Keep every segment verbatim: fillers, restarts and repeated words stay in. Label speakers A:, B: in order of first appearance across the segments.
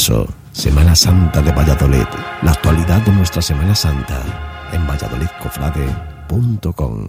A: paso, Semana Santa de Valladolid. La actualidad de nuestra Semana Santa en valladolid cofrade punto com.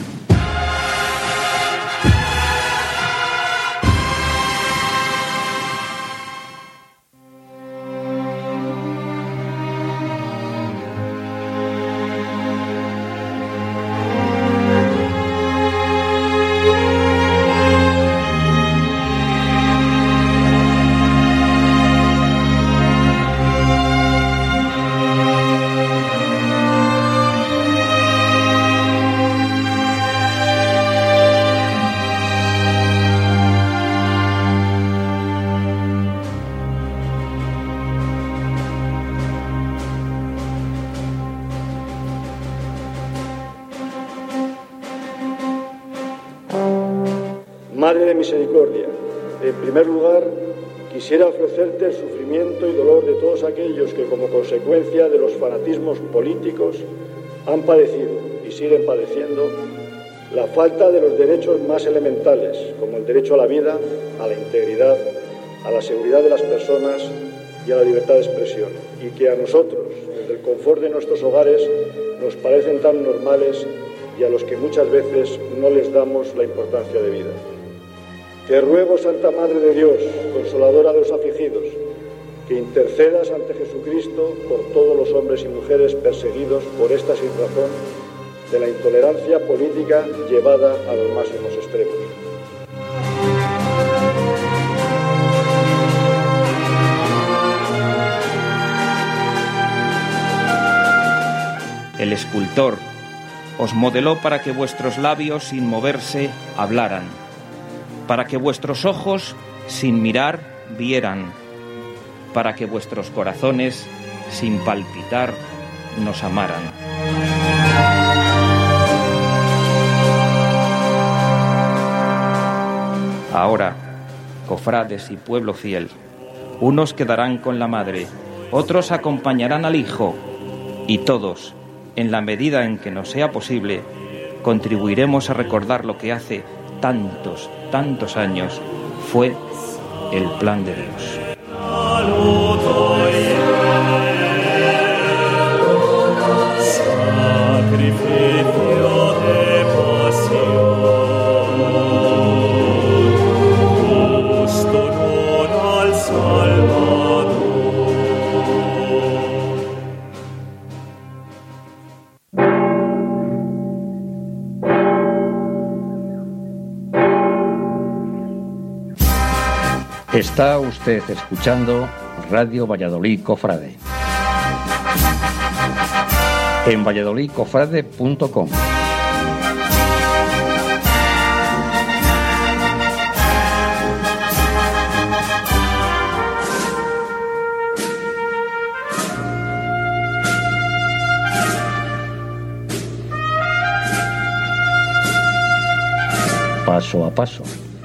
B: Madre de misericordia, en primer lugar, quisiera ofrecerte el sufrimiento y dolor de todos aquellos que, como consecuencia de los fanatismos políticos, han padecido y siguen padeciendo la falta de los derechos más elementales, como el derecho a la vida, a la integridad, a la seguridad de las personas y a la libertad de expresión, y que a nosotros, desde el confort de nuestros hogares, nos parecen tan normales y a los que muchas veces no les damos la importancia de vida. Te ruego, Santa Madre de Dios, consoladora de los afligidos, que intercedas ante Jesucristo por todos los hombres y mujeres perseguidos por esta sinrazón de la intolerancia política llevada a los máximos extremos.
C: El escultor os modeló para que vuestros labios, sin moverse, hablaran, para que vuestros ojos, sin mirar, vieran, para que vuestros corazones, sin palpitar, nos amaran. Ahora, cofrades y pueblo fiel, unos quedarán con la madre, otros acompañarán al hijo, y todos, en la medida en que nos sea posible, contribuiremos a recordar lo que hace tantos, tantos años fue el plan de Dios.
D: Está usted escuchando Radio Valladolid Cofrade en valladolid cofrade punto com. Paso a paso.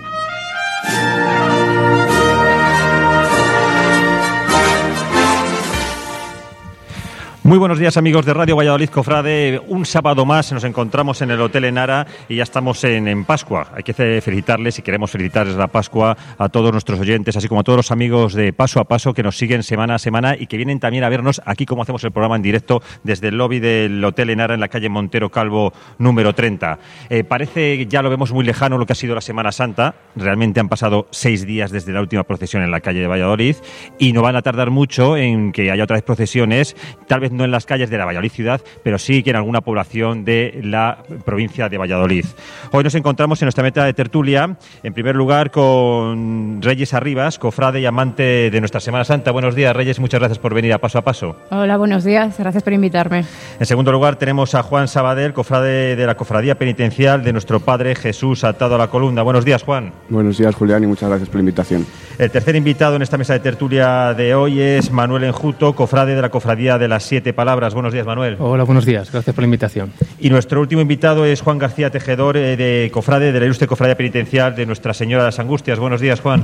E: Muy buenos días, amigos de Radio Valladolid Cofrade. Un sábado más nos encontramos en el Hotel Enara y ya estamos en, en Pascua. Hay que felicitarles y queremos felicitarles la Pascua a todos nuestros oyentes, así como a todos los amigos de Paso a Paso que nos siguen semana a semana y que vienen también a vernos aquí como hacemos el programa en directo desde el lobby del Hotel Enara en la calle Montero Calvo número treinta. Eh, parece, ya lo vemos muy lejano lo que ha sido la Semana Santa. Realmente han pasado seis días desde la última procesión en la calle de Valladolid y no van a tardar mucho en que haya otra vez procesiones, tal vez no en las calles de la Valladolid ciudad, pero sí que en alguna población de la provincia de Valladolid. Hoy nos encontramos en nuestra meta de tertulia, en primer lugar con Reyes Arribas, cofrade y amante de nuestra Semana Santa. Buenos días, Reyes, muchas gracias por venir a Paso a Paso.
F: Hola, buenos días, gracias por invitarme.
E: En segundo lugar tenemos a Juan Sabadell, cofrade de la Cofradía Penitencial de nuestro Padre Jesús atado a la columna. Buenos días, Juan.
G: Buenos días, Julián, y muchas gracias por la invitación.
E: El tercer invitado en esta mesa de tertulia de hoy es Manuel Enjuto, cofrade de la Cofradía de las Siete Palabras. Buenos días, Manuel.
H: Hola, buenos días. Gracias por la invitación.
E: Y nuestro último invitado es Juan García Tejedor, eh, de cofrade de la Ilustre Cofradía Penitencial de Nuestra Señora de las Angustias. Buenos días, Juan.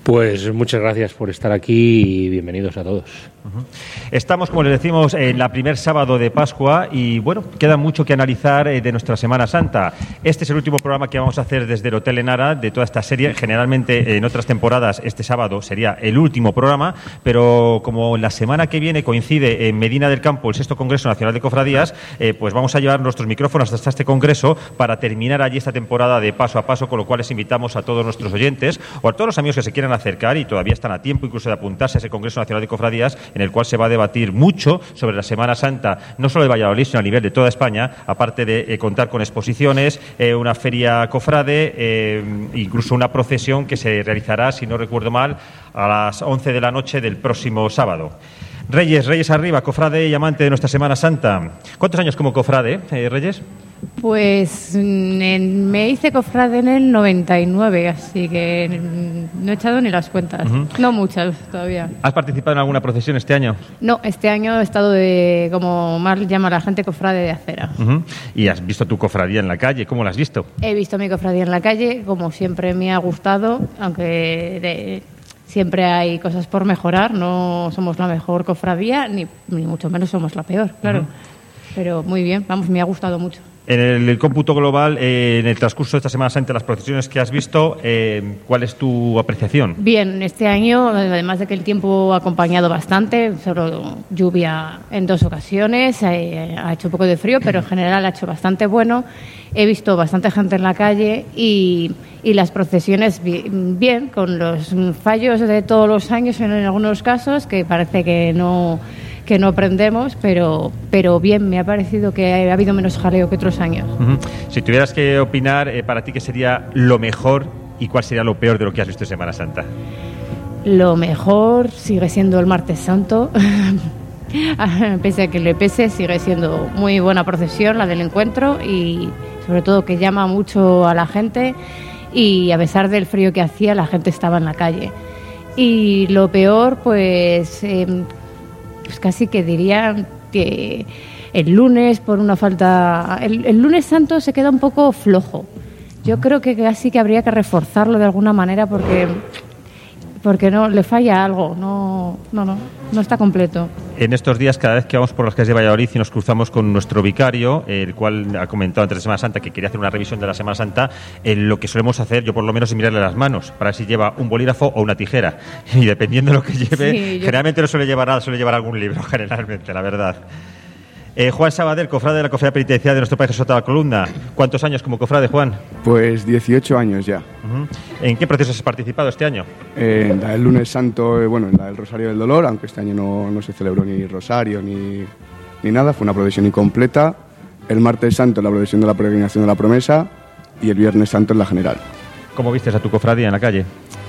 H: Pues muchas gracias por estar aquí y bienvenidos a todos.
E: Uh-huh. Estamos, como les decimos, en la primer sábado de Pascua y, bueno, queda mucho que analizar eh, de nuestra Semana Santa. Este es el último programa que vamos a hacer desde el Hotel Enara de toda esta serie. Generalmente, en otras temporadas, este sábado sería el último programa, pero como la semana que viene coincide en Medina del Campo el sexto Congreso Nacional de Cofradías, eh, pues vamos a llevar nuestros micrófonos hasta este congreso para terminar allí esta temporada de paso a paso, con lo cual les invitamos a todos nuestros oyentes o a todos los amigos que se quieran acercar, y todavía están a tiempo incluso de apuntarse a ese Congreso Nacional de Cofradías, en el cual se va a debatir mucho sobre la Semana Santa, no solo de Valladolid, sino a nivel de toda España, aparte de eh, contar con exposiciones, eh, una feria cofrade, eh, incluso una procesión que se realizará, si no recuerdo mal, a las once de la noche del próximo sábado. Reyes, Reyes arriba, cofrade y amante de nuestra Semana Santa. ¿Cuántos años como cofrade, eh, Reyes?
F: Pues en, me hice cofrade en el noventa y nueve, así que no he echado ni las cuentas. Uh-huh. No muchas todavía.
E: ¿Has participado en alguna procesión este año?
F: No, este año he estado de, como más llama la gente, cofrade de acera.
E: Uh-huh. ¿Y has visto tu cofradía en la calle? ¿Cómo la has visto?
F: He visto mi cofradía en la calle, como siempre me ha gustado, aunque de, siempre hay cosas por mejorar. No somos la mejor cofradía, ni, ni mucho menos somos la peor, claro. Uh-huh. Pero muy bien, vamos, me ha gustado mucho.
E: En el, el cómputo global, eh, en el transcurso de esta Semana Santa, las procesiones que has visto, eh, ¿cuál es tu apreciación?
F: Bien, este año, además de que el tiempo ha acompañado bastante, solo lluvia en dos ocasiones, eh, ha hecho un poco de frío, pero en general ha hecho bastante bueno. He visto bastante gente en la calle y, y las procesiones bien, bien, con los fallos de todos los años en algunos casos, que parece que no... que no aprendemos, pero pero bien, me ha parecido que ha habido menos jaleo que otros años.
E: Uh-huh. Si tuvieras que opinar, eh, para ti, ¿qué sería lo mejor y cuál sería lo peor de lo que has visto en Semana Santa?
F: Lo mejor sigue siendo el Martes Santo. Pese a que le pese, sigue siendo muy buena procesión la del encuentro, y sobre todo que llama mucho a la gente, y a pesar del frío que hacía, la gente estaba en la calle. Y lo peor, pues... Eh, Pues casi que diría que el lunes, por una falta... El, el lunes santo se queda un poco flojo. Yo creo que casi que habría que reforzarlo de alguna manera, porque porque no le falla algo, no, no, no, no está completo.
E: En estos días, cada vez que vamos por las calles de Valladolid y nos cruzamos con nuestro vicario, el cual ha comentado antes de Semana Santa que quería hacer una revisión de la Semana Santa, eh, lo que solemos hacer, yo por lo menos, es mirarle las manos para ver si lleva un bolígrafo o una tijera. Y dependiendo de lo que lleve, sí, yo... generalmente no suele llevar nada, suele llevar algún libro, generalmente, la verdad. Eh, Juan Sabadell, cofrade de la Cofradía Penitenciaria de nuestro país, Jesús de la Columna. ¿Cuántos años como cofrade, Juan?
G: Pues dieciocho años ya.
E: Uh-huh. ¿En qué procesos has participado este año?
G: Eh, en la del lunes santo, eh, bueno, en la del Rosario del Dolor, aunque este año no, no se celebró ni Rosario ni, ni nada, fue una procesión incompleta. El martes santo, la procesión de la peregrinación de la promesa, y el viernes santo en la general.
E: ¿Cómo vistes a tu cofradía en la calle?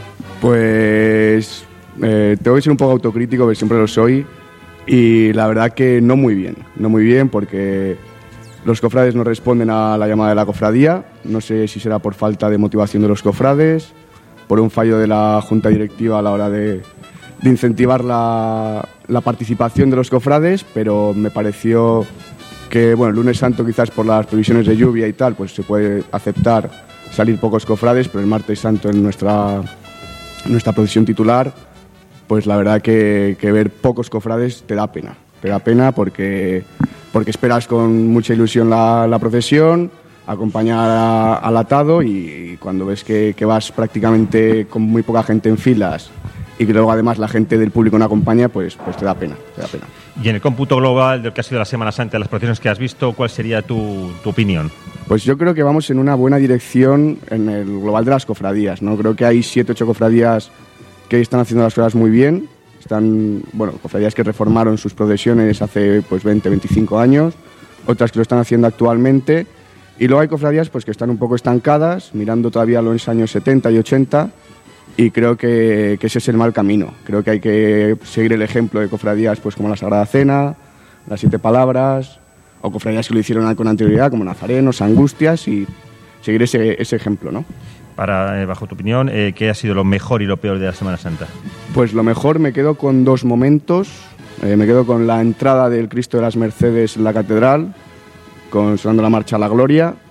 G: Pues eh, tengo que ser un poco autocrítico, porque siempre lo soy. Y la verdad que no muy bien, no muy bien, porque los cofrades no responden a la llamada de la cofradía. No sé si será por falta de motivación de los cofrades, por un fallo de la junta directiva a la hora de, de incentivar la, la participación de los cofrades, pero me pareció que, bueno, el lunes santo quizás por las previsiones de lluvia y tal, pues se puede aceptar salir pocos cofrades, pero el martes santo en nuestra, en nuestra procesión titular, pues la verdad que, que ver pocos cofrades te da pena. Te da pena porque, porque esperas con mucha ilusión la, la procesión, acompañar a, al atado, y, y cuando ves que, que vas prácticamente con muy poca gente en filas y que luego además la gente del público no acompaña, pues, pues te da pena, te da pena.
E: Y en el cómputo global de lo que ha sido la Semana Santa, las procesiones que has visto, ¿cuál sería tu, tu opinión?
G: Pues yo creo que vamos en una buena dirección en el global de las cofradías, ¿no? Creo que hay siete, ocho cofradías que están haciendo las cosas muy bien. Están, bueno, cofradías que reformaron sus procesiones hace pues veinte, veinticinco años, otras que lo están haciendo actualmente, y luego hay cofradías pues que están un poco estancadas, mirando todavía a los años setenta y ochenta, y creo que, que ese es el mal camino. Creo que hay que seguir el ejemplo de cofradías pues como la Sagrada Cena, las Siete Palabras, o cofradías que lo hicieron con anterioridad, como Nazarenos, Angustias, y seguir ese, ese ejemplo, ¿no?
E: Para, eh, bajo tu opinión, eh, ¿qué ha sido lo mejor y lo peor de la Semana Santa?
G: Pues lo mejor, me quedo con dos momentos. Eh, me quedo con la entrada del Cristo de las Mercedes en la catedral, con sonando la marcha a la gloria,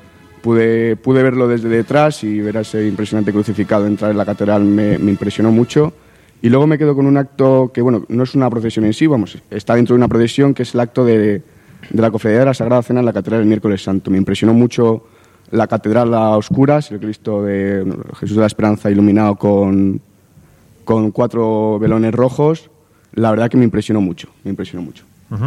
G: pude, pude verlo desde detrás y ver a ese impresionante crucificado entrar en la catedral me, me impresionó mucho. Y luego me quedo con un acto que, bueno, no es una procesión en sí, vamos, está dentro de una procesión, que es el acto de, de la Cofradía de la Sagrada Cena en la Catedral del Miércoles Santo. Me impresionó mucho la catedral a oscuras, el Cristo de bueno, Jesús de la Esperanza iluminado con, con cuatro velones rojos. La verdad que me impresionó mucho, me impresionó mucho.
E: Uh-huh.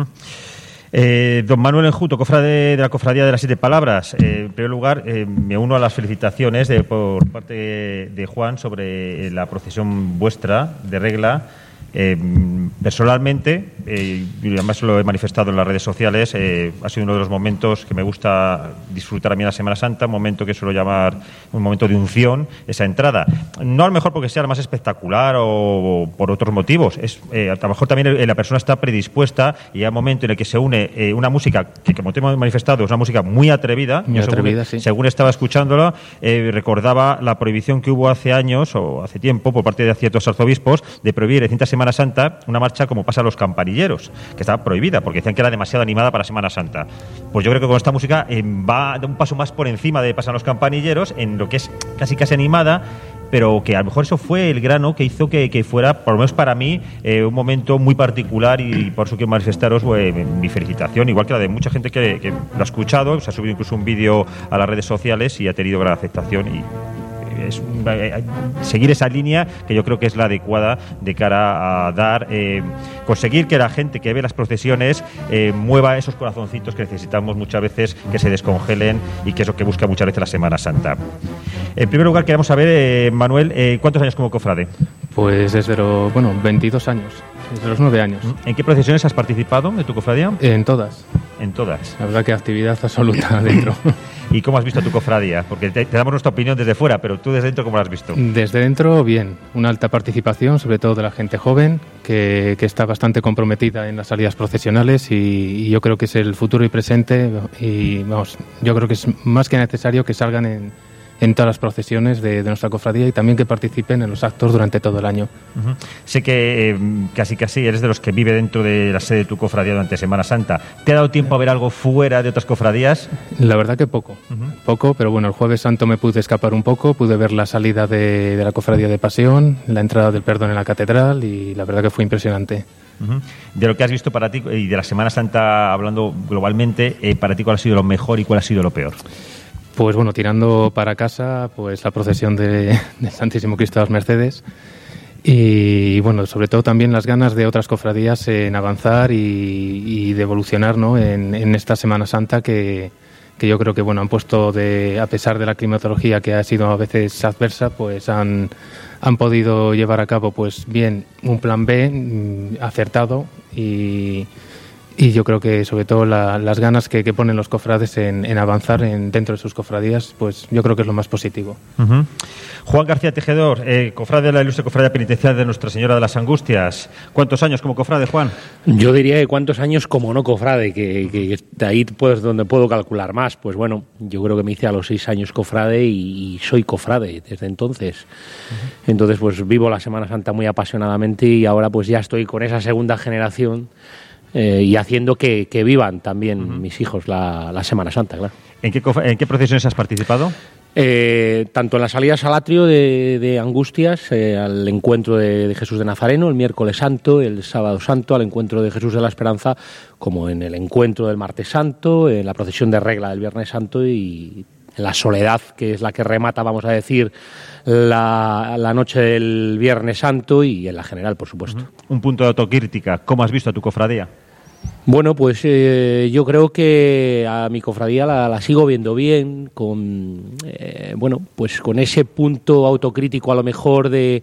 E: Eh, don Manuel Enjuto, cofrade de la Cofradía de las Siete Palabras. Eh, en primer lugar, eh, me uno a las felicitaciones de, por parte de, de Juan sobre la procesión vuestra de regla. Eh, personalmente, eh, y además lo he manifestado en las redes sociales, eh, ha sido uno de los momentos que me gusta disfrutar a mí en la Semana Santa, un momento que suelo llamar un momento de unción, esa entrada. No a lo mejor porque sea la más espectacular o, o por otros motivos, es, eh, a lo mejor también el, la persona está predispuesta y hay un momento en el que se une eh, una música que, como te hemos manifestado, es una música muy atrevida.
H: Muy atrevida,
E: según,
H: sí.
E: Según estaba escuchándola, eh, recordaba la prohibición que hubo hace años o hace tiempo por parte de ciertos arzobispos de prohibir en cintas Semana Santa una marcha como pasa a los campanilleros, que estaba prohibida porque decían que era demasiado animada para Semana Santa. Pues yo creo que con esta música eh, va un paso más por encima de pasar a los campanilleros en lo que es casi casi animada, pero que a lo mejor eso fue el grano que hizo que, que fuera, por lo menos para mí, eh, un momento muy particular y, y por eso quiero manifestaros eh, mi felicitación, igual que la de mucha gente que, que lo ha escuchado, se ha subido incluso un vídeo a las redes sociales y ha tenido gran aceptación y es eh, seguir esa línea que yo creo que es la adecuada de cara a dar, eh, conseguir que la gente que ve las procesiones eh, mueva esos corazoncitos que necesitamos muchas veces que se descongelen y que es lo que busca muchas veces la Semana Santa. En primer lugar queremos saber, eh, Manuel, eh, ¿cuántos años como cofrade?
H: Pues desde los, bueno, veintidós años, desde los nueve años.
E: ¿En qué procesiones has participado de tu cofradía?
H: En todas.
E: En todas.
H: La verdad que actividad absoluta dentro.
E: ¿Y cómo has visto tu cofradía? Porque te, te damos nuestra opinión desde fuera, pero tú desde dentro, ¿cómo la has visto?
H: Desde dentro, bien. Una alta participación, sobre todo de la gente joven, que, que está bastante comprometida en las salidas procesionales y, y yo creo que es el futuro y presente y vamos, yo creo que es más que necesario que salgan en, en todas las procesiones de, de nuestra cofradía y también que participen en los actos durante todo el año.
E: Uh-huh. Sé que eh, casi casi eres de los que vive dentro de la sede de tu cofradía durante Semana Santa. ¿Te ha dado tiempo a ver algo fuera de otras cofradías?
H: La verdad que poco,
E: uh-huh.
H: poco, pero bueno, el Jueves Santo me pude escapar un poco, pude ver la salida de, de la cofradía de Pasión, la entrada del Perdón en la catedral y la verdad que fue impresionante.
E: Uh-huh. De lo que has visto para ti y de la Semana Santa, hablando globalmente, eh, para ti, ¿cuál ha sido lo mejor y cuál ha sido lo peor?
H: Pues bueno, tirando para casa, pues la procesión de, del Santísimo Cristo de las Mercedes y bueno, sobre todo también las ganas de otras cofradías en avanzar y, y de evolucionar, ¿no? en, en esta Semana Santa que, que yo creo que bueno han puesto, de, a pesar de la climatología que ha sido a veces adversa, pues han, han podido llevar a cabo pues bien un plan B acertado y... Y yo creo que sobre todo la, las ganas que, que ponen los cofrades en, en avanzar en, dentro de sus cofradías, pues yo creo que es lo más positivo.
E: Uh-huh. Juan García Tejedor, eh, cofrade de la Ilustre Cofradía Penitenciaria de Nuestra Señora de las Angustias. ¿Cuántos años como cofrade, Juan?
I: Yo diría que cuántos años como no cofrade, que, que de ahí pues donde puedo calcular más. Pues bueno, yo creo que me hice a los seis años cofrade y, y soy cofrade desde entonces. Uh-huh. Entonces pues vivo la Semana Santa muy apasionadamente y ahora pues ya estoy con esa segunda generación. Eh, y haciendo que, que vivan también uh-huh. mis hijos la, la Semana Santa, claro.
E: ¿En qué, en qué procesiones has participado?
I: Eh, tanto en las salidas al atrio de, de Angustias, eh, al encuentro de, de Jesús de Nazareno, el miércoles santo, el sábado santo, al encuentro de Jesús de la Esperanza, como en el encuentro del martes santo, en la procesión de regla del viernes santo y en la soledad, que es la que remata, vamos a decir, la, la noche del Viernes Santo y en la general, por supuesto.
E: Uh-huh. Un punto de autocrítica. ¿Cómo has visto a tu cofradía?
I: Bueno, pues eh, yo creo que a mi cofradía la, la sigo viendo bien, con eh, bueno, pues con ese punto autocrítico a lo mejor de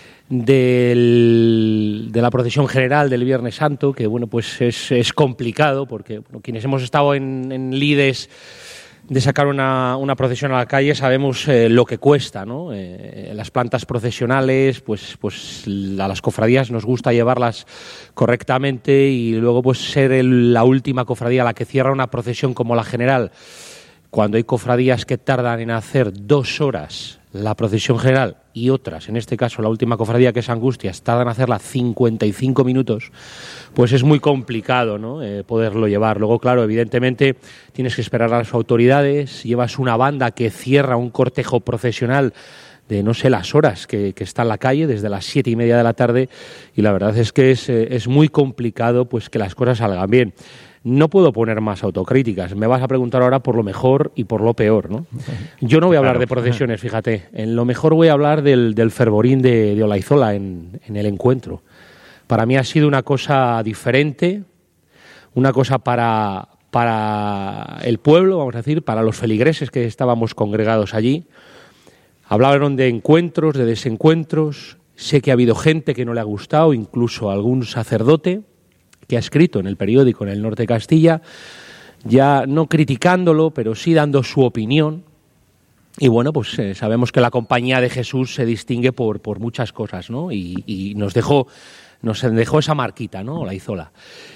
I: del, de la procesión general del Viernes Santo, que bueno, pues es, es complicado, porque bueno, quienes hemos estado en, en lides de sacar una, una procesión a la calle sabemos eh, lo que cuesta, ¿no? Eh, las plantas procesionales, pues, pues a las cofradías nos gusta llevarlas correctamente y luego pues ser el, la última cofradía la que cierra una procesión como la general, cuando hay cofradías que tardan en hacer dos horas la procesión general y otras, en este caso la última cofradía que es Angustias, tardan en hacerla cincuenta y cinco minutos, pues es muy complicado, ¿no? eh, poderlo llevar. Luego, claro, evidentemente tienes que esperar a las autoridades, llevas una banda que cierra un cortejo procesional de no sé las horas que, que está en la calle, desde las siete y media de la tarde, y la verdad es que es, eh, es muy complicado pues que las cosas salgan bien. No puedo poner más autocríticas. Me vas a preguntar ahora por lo mejor y por lo peor, ¿no? Yo no voy a hablar de procesiones, fíjate. En lo mejor voy a hablar del, del fervorín de, de Olaizola en, en el encuentro. Para mí ha sido una cosa diferente, una cosa para, para el pueblo, vamos a decir, para los feligreses que estábamos congregados allí. Hablaron de encuentros, de desencuentros. Sé que ha habido gente que no le ha gustado, incluso algún sacerdote que ha escrito en el periódico en el norte de Castilla, ya no criticándolo, pero sí dando su opinión. Y bueno, pues eh, sabemos que la Compañía de Jesús se distingue por, por muchas cosas, ¿no? Y, y nos dejó, nos dejó esa marquita, ¿no? Olaizola.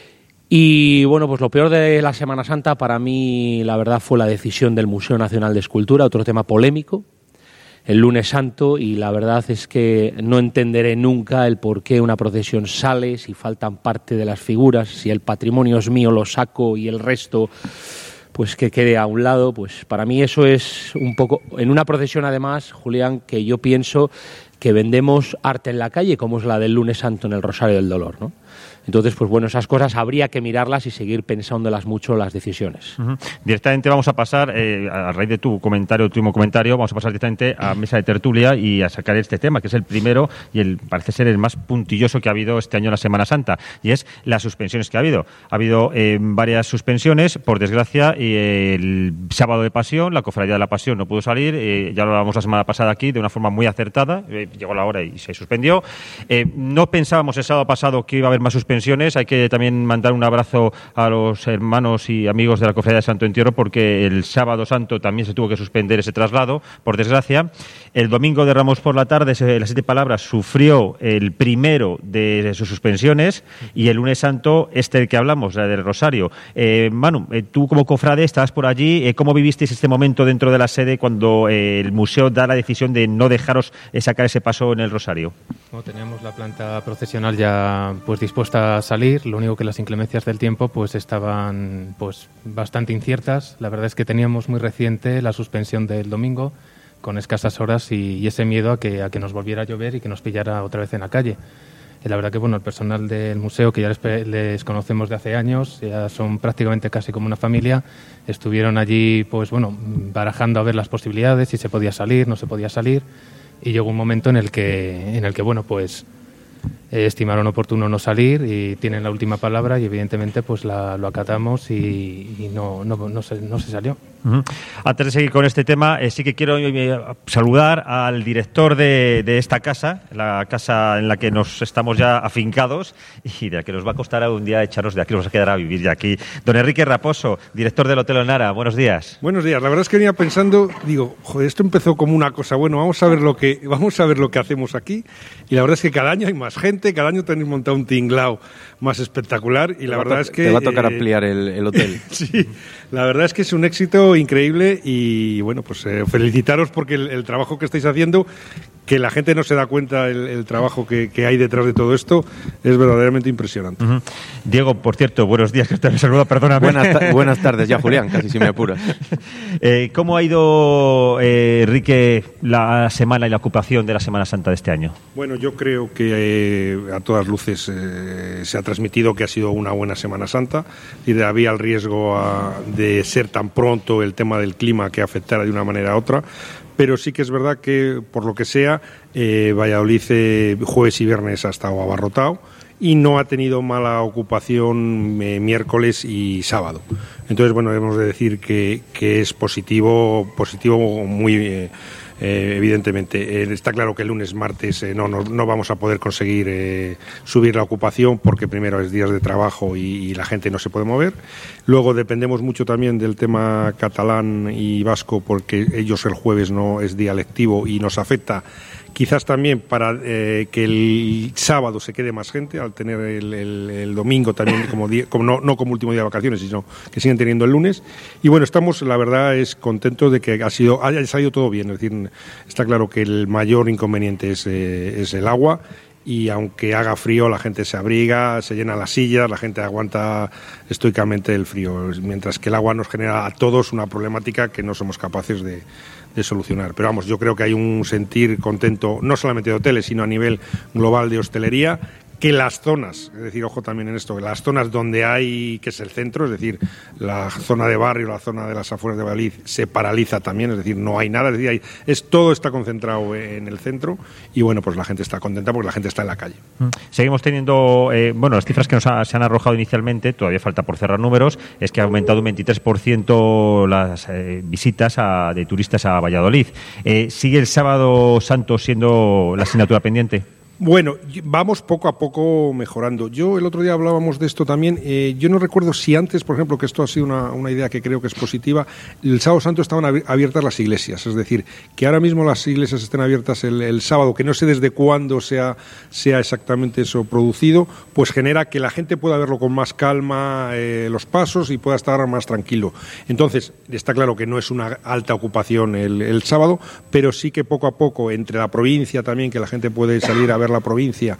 I: Y bueno, pues lo peor de la Semana Santa para mí, la verdad, fue la decisión del Museo Nacional de Escultura, otro tema polémico, el lunes santo, y la verdad es que no entenderé nunca el por qué una procesión sale, si faltan parte de las figuras, si el patrimonio es mío lo saco y el resto pues que quede a un lado. Pues para mí eso es un poco, en una procesión además, Julián, que yo pienso que vendemos arte en la calle, como es la del lunes santo en el Rosario del Dolor, ¿no? Entonces, pues bueno, esas cosas habría que mirarlas y seguir pensándolas mucho las decisiones.
E: Uh-huh. Directamente vamos a pasar, eh, a raíz de tu comentario, tu último comentario, vamos a pasar directamente a mesa de tertulia y a sacar este tema, que es el primero y el parece ser el más puntilloso que ha habido este año en la Semana Santa, y es las suspensiones que ha habido. Ha habido eh, varias suspensiones, por desgracia, y el sábado de Pasión, la Cofradía de la Pasión no pudo salir, eh, ya lo hablamos la semana pasada aquí, de una forma muy acertada, eh, llegó la hora y se suspendió. Eh, no pensábamos el sábado pasado que iba a haber más suspensiones. Hay que también mandar un abrazo a los hermanos y amigos de la Cofradía de Santo Entierro, porque el sábado santo también se tuvo que suspender ese traslado, por desgracia. El domingo de Ramos por la tarde, las Siete Palabras sufrió el primero de sus suspensiones, y el lunes santo, este del que hablamos, la del Rosario. Eh, Manu, eh, tú como cofrade estabas por allí, eh, ¿cómo vivisteis este momento dentro de la sede cuando eh, el museo da la decisión de no dejaros eh, sacar ese paso en el Rosario?
H: Bueno, teníamos la planta procesional ya pues dispuesta a salir, lo único que las inclemencias del tiempo pues estaban pues bastante inciertas. La verdad es que teníamos muy reciente la suspensión del domingo, con escasas horas, y, y ese miedo a que, a que nos volviera a llover y que nos pillara otra vez en la calle. Y la verdad que bueno, el personal del museo, que ya les, les conocemos de hace años, ya son prácticamente casi como una familia, estuvieron allí pues bueno, barajando a ver las posibilidades, si se podía salir, no se podía salir, y llegó un momento en el que, en el que bueno, pues Eh, estimaron oportuno no salir y tienen la última palabra, y evidentemente pues la, lo acatamos y, y no, no, no, se, no se salió.
E: Uh-huh. Antes de seguir con este tema, eh, sí que quiero eh, saludar al director de, de esta casa, la casa en la que nos estamos ya afincados y de la que nos va a costar un día echaros de aquí, nos vamos a quedar a vivir ya aquí. Don Enrique Raposo, director del Hotel Onara, buenos días.
J: Buenos días. La verdad es que venía pensando, digo, joder, esto empezó como una cosa, bueno, vamos a ver lo que, vamos a ver lo que hacemos aquí, y la verdad es que cada año hay más gente, cada año tenéis montado un tinglao más espectacular, y la verdad es que...
K: Te va a tocar eh, ampliar el, el hotel.
J: Sí, la verdad es que es un éxito increíble, y bueno, pues eh, felicitaros porque el, el trabajo que estáis haciendo, que la gente no se da cuenta el, el trabajo que, que hay detrás de todo esto, es verdaderamente impresionante.
E: Uh-huh. Diego, por cierto, buenos días, que te me saluda, perdóname.
K: Buenas, ta- buenas tardes ya, Julián, casi si me apuras.
E: eh, ¿Cómo ha ido, eh, Enrique, la semana y la ocupación de la Semana Santa de este año?
J: Bueno, yo creo que eh, a todas luces eh, se ha transmitido que ha sido una buena Semana Santa, y había el riesgo a, de ser tan pronto el tema del clima que afectara de una manera a otra, pero sí que es verdad que, por lo que sea, eh, Valladolid eh, jueves y viernes ha estado abarrotado y no ha tenido mala ocupación eh, miércoles y sábado. Entonces, bueno, debemos de decir que, que es positivo, positivo muy... Eh, Eh, evidentemente, eh, está claro que el lunes, martes eh, no, no, no vamos a poder conseguir eh, subir la ocupación, porque primero es días de trabajo y, y la gente no se puede mover. Luego dependemos mucho también del tema catalán y vasco, porque ellos el jueves no es día lectivo y nos afecta quizás también para eh, que el sábado se quede más gente, al tener el, el, el domingo también como, día, como no, no como último día de vacaciones, sino que siguen teniendo el lunes. Y bueno, estamos, la verdad, es contentos de que ha sido, haya salido todo bien. Es decir, está claro que el mayor inconveniente es, eh, es el agua. Y aunque haga frío, la gente se abriga, se llena las sillas, la gente aguanta estoicamente el frío, mientras que el agua nos genera a todos una problemática que no somos capaces de, de solucionar. Pero vamos, yo creo que hay un sentir contento, no solamente de hoteles, sino a nivel global de hostelería, que las zonas, es decir, ojo también en esto, que las zonas donde hay, que es el centro, es decir, la zona de barrio, la zona de las afueras de Valladolid, se paraliza también, es decir, no hay nada, es decir, hay, es, todo está concentrado en el centro y bueno, pues la gente está contenta porque la gente está en la calle.
E: Seguimos teniendo, eh, bueno, las cifras que nos ha, se han arrojado inicialmente, todavía falta por cerrar números, es que ha aumentado un veintitrés por ciento las eh, visitas a, de turistas a Valladolid. Eh, ¿Sigue el Sábado Santo siendo la asignatura pendiente?
J: Bueno, vamos poco a poco mejorando. Yo el otro día hablábamos de esto también. Eh, yo no recuerdo si antes, por ejemplo, que esto ha sido una, una idea que creo que es positiva, el Sábado Santo estaban abiertas las iglesias. Es decir, que ahora mismo las iglesias estén abiertas el, el sábado, que no sé desde cuándo sea, sea exactamente eso producido, pues genera que la gente pueda verlo con más calma, eh, los pasos, y pueda estar más tranquilo. Entonces, está claro que no es una alta ocupación el, el sábado, pero sí que poco a poco, entre la provincia también, que la gente puede salir a ver la provincia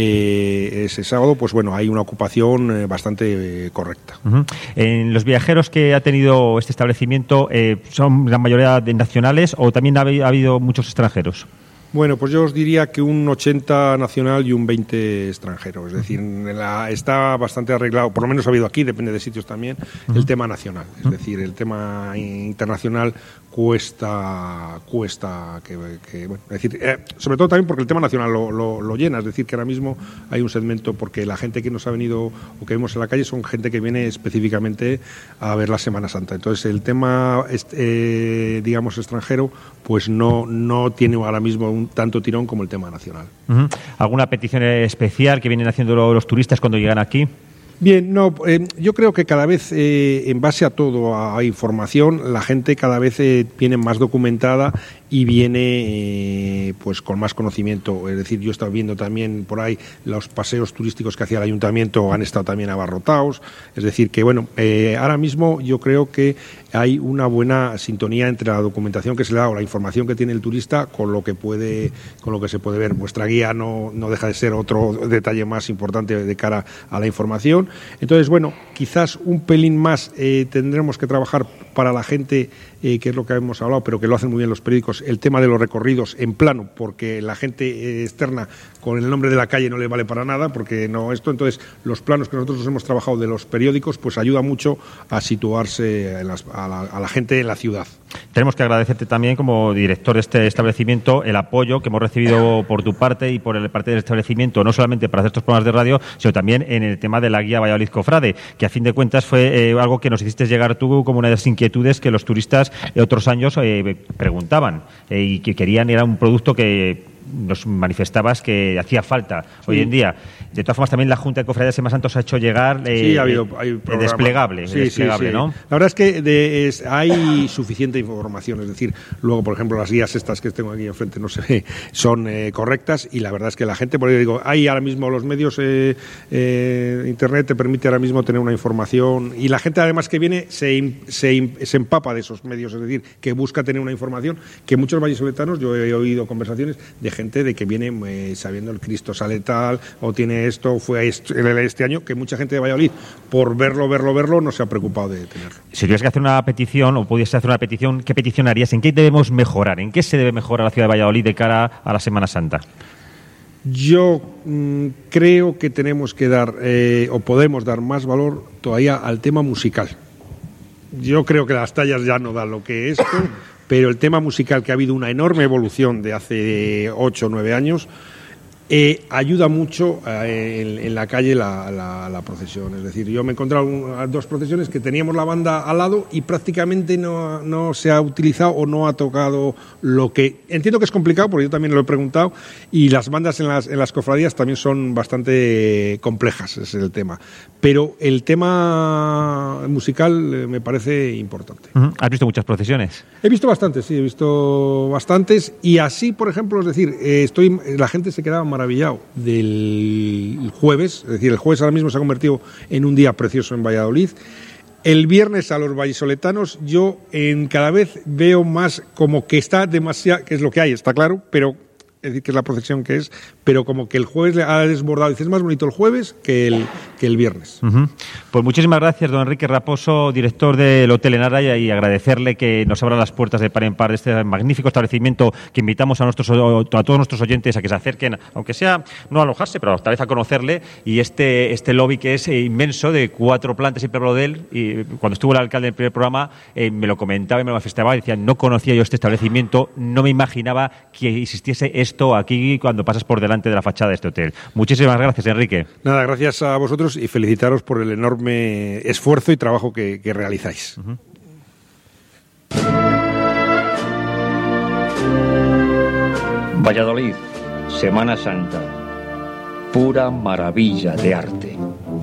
J: eh, ese sábado, pues bueno, hay una ocupación eh, bastante eh, correcta.
E: Uh-huh. En los viajeros que ha tenido este establecimiento, eh, ¿son la mayoría de nacionales o también ha, ha habido muchos extranjeros?
J: Bueno, pues yo os diría que un ochenta nacional y un veinte extranjero. Es decir, la, está bastante arreglado, por lo menos ha habido aquí, depende de sitios también, uh-huh. el tema nacional. Es uh-huh. decir, el tema internacional cuesta cuesta que, que bueno, es decir, eh, sobre todo también porque el tema nacional lo, lo, lo llena. Es decir, que ahora mismo hay un segmento, porque la gente que nos ha venido o que vemos en la calle son gente que viene específicamente a ver la Semana Santa. Entonces, el tema, eh, digamos, extranjero, pues no, no tiene ahora mismo un tanto tirón como el tema nacional.
E: Uh-huh. ¿Alguna petición especial que vienen haciendo los turistas cuando llegan aquí?
J: Bien, no, eh, yo creo que cada vez, eh, en base a todo, a, a información, la gente cada vez eh, viene más documentada y viene eh, pues con más conocimiento. Es decir, yo he estado viendo también por ahí los paseos turísticos que hacía el ayuntamiento, han estado también abarrotados. Es decir, que bueno, eh, ahora mismo yo creo que hay una buena sintonía entre la documentación que se le da o la información que tiene el turista con lo que puede, con lo que se puede ver. Vuestra guía no, no deja de ser otro detalle más importante de cara a la información. Entonces, bueno, quizás un pelín más eh, tendremos que trabajar para la gente, eh, que es lo que hemos hablado, pero que lo hacen muy bien los periódicos, el tema de los recorridos en plano, porque la gente eh, externa con el nombre de la calle no le vale para nada, porque no esto. Entonces, los planos que nosotros hemos trabajado de los periódicos, pues ayuda mucho a situarse en las, a, la, a la gente en la ciudad.
E: Tenemos que agradecerte también, como director de este establecimiento, el apoyo que hemos recibido por tu parte y por el parte del establecimiento, no solamente para hacer estos programas de radio, sino también en el tema de la guía Valladolid Cofrade, que a fin de cuentas fue eh, algo que nos hiciste llegar tú como una de las inquietudes que los turistas eh, otros años eh, preguntaban eh, y que querían. Era un producto que nos manifestabas que hacía falta sí. hoy en día. De todas formas, también la Junta de Cofradías de Semana Santa os ha hecho llegar eh,
J: sí, ha habido, hay
E: eh, desplegable,
J: sí,
E: desplegable
J: sí, sí.
E: ¿no?
J: La verdad es que de, es, hay suficiente información, es decir, luego, por ejemplo, las guías estas que tengo aquí enfrente, no sé, son eh, correctas, y la verdad es que la gente, por ello digo, hay ahora mismo los medios, eh, eh, Internet te permite ahora mismo tener una información, y la gente además que viene se, se, se empapa de esos medios, es decir, que busca tener una información, que muchos vallisoletanos, yo he oído conversaciones de gente de que viene eh, sabiendo el Cristo sale tal, o tiene esto, fue este, este año, que mucha gente de Valladolid, por verlo, verlo, verlo, no se ha preocupado de tenerlo.
E: Si tuvieras que hacer una petición, o pudiese hacer una petición, ¿qué petición harías? ¿En qué debemos mejorar? ¿En qué se debe mejorar la ciudad de Valladolid de cara a la Semana Santa?
J: Yo mmm, creo que tenemos que dar, eh, o podemos dar más valor todavía al tema musical. Yo creo que las tallas ya no dan lo que es esto, pero el tema musical, que ha habido una enorme evolución de hace ocho o nueve años, Eh, ayuda mucho eh, en, en la calle la, la, la procesión. Es decir, yo me he encontrado un, dos procesiones que teníamos la banda al lado y prácticamente no, no se ha utilizado o no ha tocado lo que... Entiendo que es complicado, porque yo también lo he preguntado, y las bandas en las, en las cofradías también son bastante complejas, ese es el tema. Pero el tema musical eh, me parece importante.
E: Uh-huh. ¿Has visto muchas procesiones?
J: He visto bastantes, sí, he visto bastantes, y así, por ejemplo, es decir, eh, estoy, la gente se quedaba maravillado del jueves, es decir, el jueves ahora mismo se ha convertido en un día precioso en Valladolid. El viernes a los vallisoletanos yo en cada vez veo más como que está demasiado, que es lo que hay, está claro, pero es decir, que es la procesión que es, pero como que el jueves le ha desbordado. Dice, es más bonito el jueves que el, que el viernes.
E: Uh-huh. Pues muchísimas gracias, don Enrique Raposo, director del Hotel Enara, y agradecerle que nos abra las puertas de par en par de este magnífico establecimiento, que invitamos a, nuestros, a todos nuestros oyentes a que se acerquen, aunque sea no a alojarse, pero tal vez a conocerle, y este, este lobby que es inmenso, de cuatro plantas y Perbrodel, y cuando estuvo el alcalde en el primer programa eh, me lo comentaba y me lo manifestaba, y decía, no conocía yo este establecimiento, no me imaginaba que existiese esto aquí cuando pasas por delante de la fachada de este hotel. Muchísimas gracias, Enrique.
J: Nada, gracias a vosotros y felicitaros por el enorme esfuerzo y trabajo que, que realizáis.
E: Uh-huh.
D: Valladolid, Semana Santa. Pura maravilla de arte.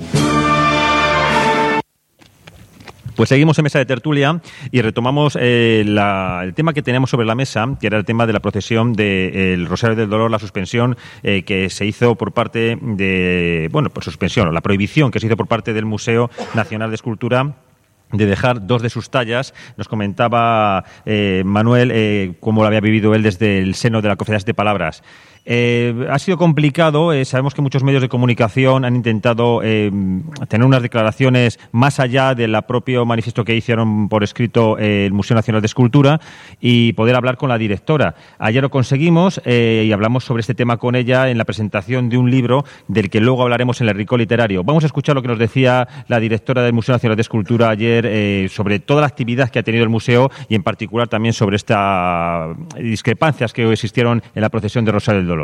E: Pues seguimos en mesa de tertulia y retomamos eh, la, el tema que teníamos sobre la mesa, que era el tema de la procesión del Rosario del Dolor, la suspensión eh, que se hizo por parte de, bueno, por suspensión, o la prohibición que se hizo por parte del Museo Nacional de Escultura de dejar dos de sus tallas. Nos comentaba eh, Manuel eh, cómo lo había vivido él desde el seno de la Cofradía de Palabras. Eh, ha sido complicado, eh, sabemos que muchos medios de comunicación han intentado eh, tener unas declaraciones más allá del propio manifiesto que hicieron por escrito eh, el Museo Nacional de Escultura y poder hablar con la directora. Ayer lo conseguimos eh, y hablamos sobre este tema con ella en la presentación de un libro del que luego hablaremos en el Rincón Literario. Vamos a escuchar lo que nos decía la directora del Museo Nacional de Escultura ayer eh, sobre toda la actividad que ha tenido el museo y en particular también sobre estas discrepancias que existieron en la procesión de Rosario del Dolor.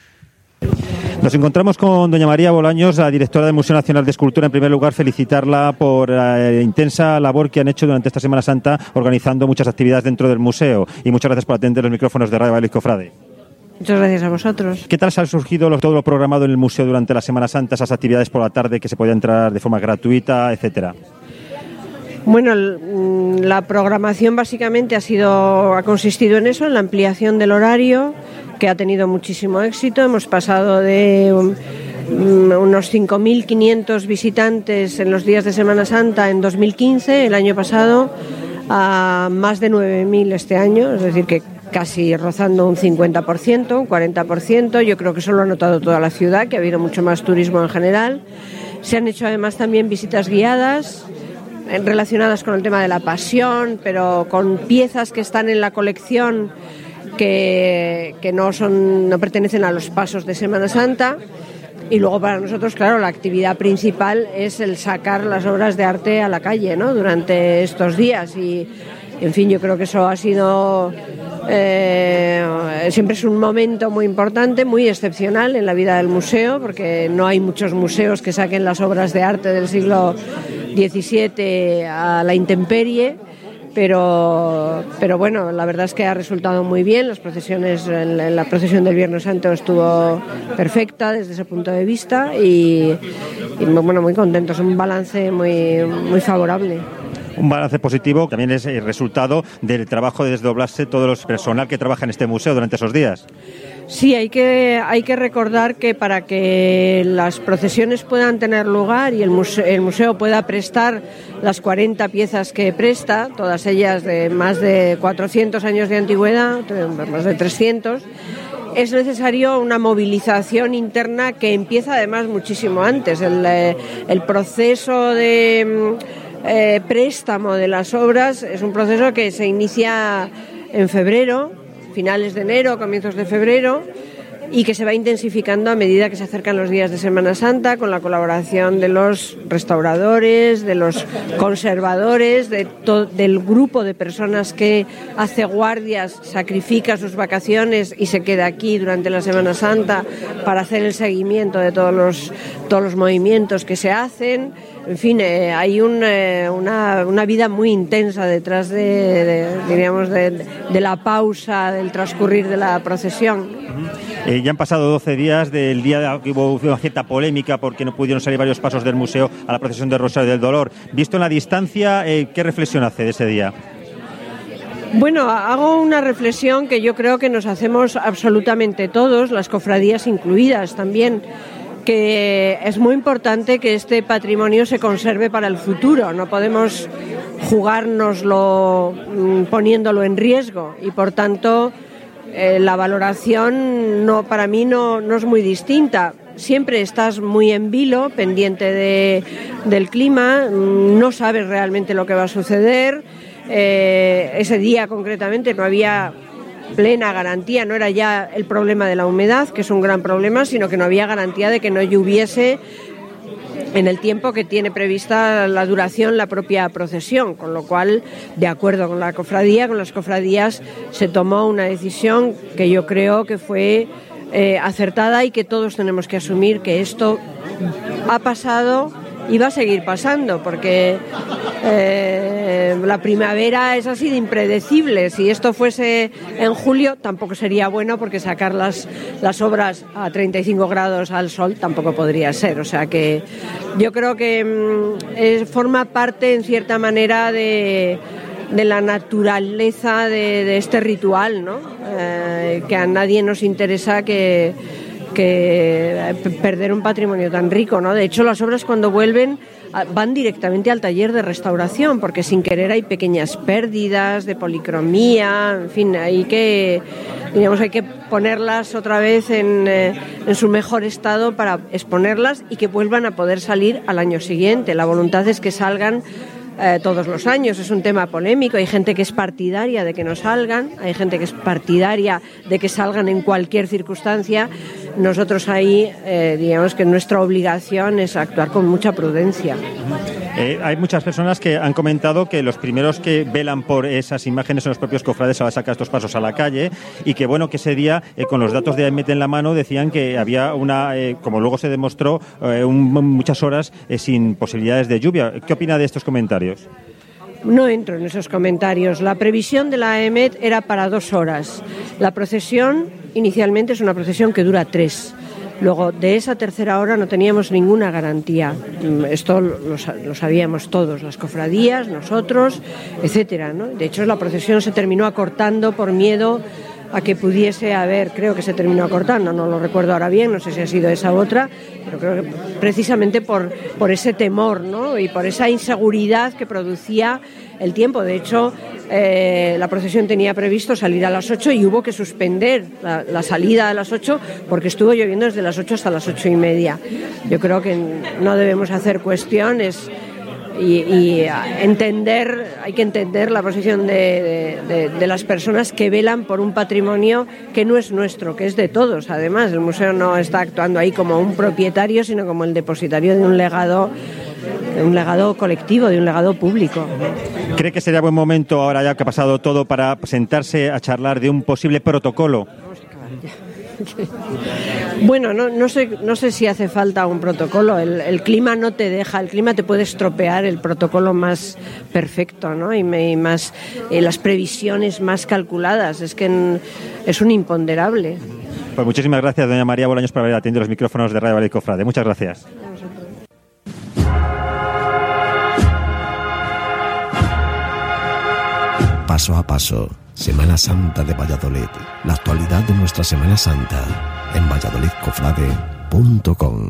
E: Nos encontramos con doña María Bolaños, la directora del Museo Nacional de Escultura. En primer lugar, felicitarla por la intensa labor que han hecho durante esta Semana Santa organizando muchas actividades dentro del museo, y muchas gracias por atender los micrófonos de Radio Valladolid Cofrade.
L: Muchas gracias a vosotros.
E: ¿Qué tal se ha surgido lo, todo lo programado en el museo durante la Semana Santa, esas actividades por la tarde que se podía entrar de forma gratuita, etcétera?
L: Bueno, la programación básicamente ha sido ha consistido en eso, en la ampliación del horario, que ha tenido muchísimo éxito. Hemos pasado de um, unos cinco mil quinientos visitantes en los días de Semana Santa en dos mil quince, el año pasado, a más de nueve mil este año, es decir, que casi rozando un cincuenta por ciento, un cuarenta por ciento. Yo creo que eso lo ha notado toda la ciudad, que ha habido mucho más turismo en general. Se han hecho además también visitas guiadas relacionadas con el tema de la Pasión, pero con piezas que están en la colección que, que no son no pertenecen a los pasos de Semana Santa. Y luego para nosotros, claro, la actividad principal es el sacar las obras de arte a la calle, ¿no?, durante estos días. Y, en fin, yo creo que eso ha sido... Eh, siempre es un momento muy importante, muy excepcional en la vida del museo, porque no hay muchos museos que saquen las obras de arte del siglo diecisiete a la intemperie, pero, pero bueno, la verdad es que ha resultado muy bien. Las procesiones, en la procesión del Viernes Santo estuvo perfecta desde ese punto de vista y, y bueno, muy contentos, un balance muy, muy favorable.
E: Un balance positivo también es el resultado del trabajo de desdoblarse todo el personal que trabaja en este museo durante esos días.
L: Sí, hay que, hay que recordar que para que las procesiones puedan tener lugar y el museo, el museo pueda prestar las cuarenta piezas que presta, todas ellas de más de cuatrocientos años de antigüedad, más de trescientos, es necesario una movilización interna que empieza además muchísimo antes. El, el proceso de... Eh, préstamo de las obras es un proceso que se inicia en febrero, finales de enero, comienzos de febrero, y que se va intensificando a medida que se acercan los días de Semana Santa, con la colaboración de los restauradores, de los conservadores, de to- del grupo de personas que hace guardias, sacrifica sus vacaciones y se queda aquí durante la Semana Santa para hacer el seguimiento de todos los, todos los movimientos que se hacen. En fin, eh, hay un, eh, una, una vida muy intensa detrás de, de diríamos, de, de la pausa, del transcurrir de la procesión.
E: Eh, ya han pasado doce días del día que hubo una cierta polémica porque no pudieron salir varios pasos del museo a la procesión del Rosario del Dolor. Visto en la distancia, eh, ¿qué reflexión hace de ese día?
L: Bueno, hago una reflexión que yo creo que nos hacemos absolutamente todos, las cofradías incluidas también, que es muy importante que este patrimonio se conserve para el futuro. No podemos jugárnoslo poniéndolo en riesgo y, por tanto, eh, la valoración no, para mí no, no es muy distinta. Siempre estás muy en vilo, pendiente de, del clima, no sabes realmente lo que va a suceder. Eh, ese día concretamente no había plena garantía, no era ya el problema de la humedad, que es un gran problema, sino que no había garantía de que no lloviese en el tiempo que tiene prevista la duración la propia procesión, con lo cual, de acuerdo con la cofradía, con las cofradías, se tomó una decisión que yo creo que fue eh, acertada y que todos tenemos que asumir que esto ha pasado y va a seguir pasando, porque eh, la primavera es así de impredecible. Si esto fuese en julio, tampoco sería bueno, porque sacar las, las obras a treinta y cinco grados al sol tampoco podría ser. O sea que yo creo que mm, es, forma parte, en cierta manera, de, de la naturaleza de, de este ritual, ¿no? Eh, que a nadie nos interesa que... que perder un patrimonio tan rico, ¿no? De hecho, las obras, cuando vuelven, van directamente al taller de restauración, porque sin querer hay pequeñas pérdidas de policromía, en fin, hay que, digamos, hay que ponerlas otra vez en, eh, en su mejor estado para exponerlas y que vuelvan a poder salir al año siguiente. La voluntad es que salgan Eh, todos los años. Es un tema polémico. Hay gente que es partidaria de que no salgan, hay gente que es partidaria de que salgan en cualquier circunstancia. Nosotros ahí, eh, digamos que nuestra obligación es actuar con mucha prudencia.
E: Eh, hay muchas personas que han comentado que los primeros que velan por esas imágenes son los propios cofrades a sacar estos pasos a la calle, y que bueno, que ese día, eh, con los datos de AEMET en la mano, decían que había una, eh, como luego se demostró, eh, un, muchas horas eh, sin posibilidades de lluvia. ¿Qué opina de estos comentarios?
L: No entro en esos comentarios. La previsión de la AEMET era para dos horas. La procesión inicialmente es una procesión que dura tres. Luego, de esa tercera hora no teníamos ninguna garantía. Esto lo, lo sabíamos todos, las cofradías, nosotros, etcétera, ¿no? De hecho, la procesión se terminó acortando por miedo a que pudiese haber, creo que se terminó acortando, no lo recuerdo ahora bien, no sé si ha sido esa u otra, pero creo que precisamente por, por ese temor, ¿no? Y por esa inseguridad que producía el tiempo. De hecho, eh, la procesión tenía previsto salir a las ocho y hubo que suspender la, la salida a las ocho porque estuvo lloviendo desde las ocho hasta las ocho y media. Yo creo que no debemos hacer cuestiones y, y entender, hay que entender la posición de, de, de, de las personas que velan por un patrimonio que no es nuestro, que es de todos. Además, el museo no está actuando ahí como un propietario, sino como el depositario de un legado, de un legado colectivo, de un legado público.
E: ¿Cree que sería buen momento, ahora ya que ha pasado todo, para sentarse a charlar de un posible protocolo?
L: Bueno, no, no sé, no sé si hace falta un protocolo. El, el clima no te deja, el clima te puede estropear el protocolo más perfecto, ¿no? Y, me, y más eh, las previsiones más calculadas. Es que en, es un imponderable.
E: Pues muchísimas gracias, doña María Bolaños, por haber atendido los micrófonos de Radio Valladolid Cofrade. Muchas gracias.
A: Paso a paso, Semana Santa de Valladolid. La actualidad de nuestra Semana Santa en valladolid cofrade punto com.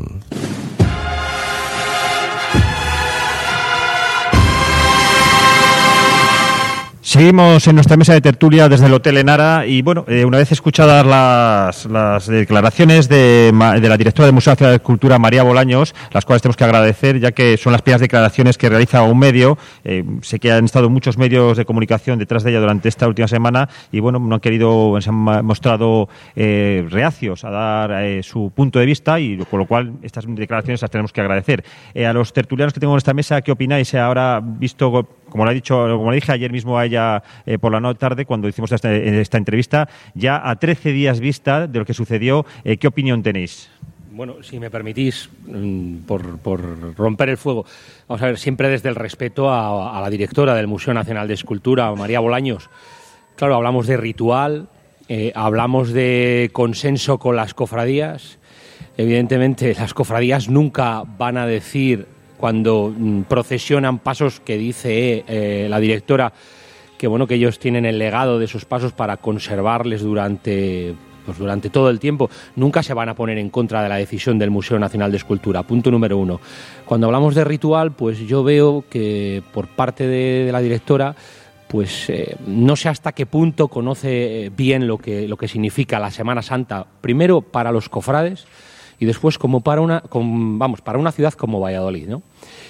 E: Seguimos en nuestra mesa de tertulia desde el Hotel Enara y, bueno, eh, una vez escuchadas las, las declaraciones de, de la directora del Museo Nacional de Cultura, María Bolaños, las cuales tenemos que agradecer, ya que son las primeras declaraciones que realiza un medio. Eh, sé que han estado muchos medios de comunicación detrás de ella durante esta última semana y, bueno, no han querido, se han mostrado eh, reacios a dar eh, su punto de vista y, con lo cual, estas declaraciones las tenemos que agradecer. Eh, a los tertulianos que tengo en esta mesa, ¿qué opináis ahora, visto, como lo ha dicho, como le dije ayer mismo a ella eh, por la no tarde, cuando hicimos esta, esta entrevista, ya a trece días vista de lo que sucedió, eh, ¿qué opinión tenéis?
I: Bueno, si me permitís, por, por romper el fuego, vamos a ver, siempre desde el respeto a, a la directora del Museo Nacional de Escultura, María Bolaños. Claro, hablamos de ritual, eh, hablamos de consenso con las cofradías. Evidentemente, las cofradías nunca van a decir, cuando mm, procesionan pasos que dice eh, la directora, que bueno, que ellos tienen el legado de esos pasos para conservarles durante, pues durante todo el tiempo. Nunca se van a poner en contra de la decisión del Museo Nacional de Escultura. Punto número uno. Cuando hablamos de ritual, pues yo veo que por parte de, de la directora, pues eh, no sé hasta qué punto conoce bien lo que, lo que significa la Semana Santa, primero para los cofrades y después como para una, como, vamos, para una ciudad como Valladolid, ¿no?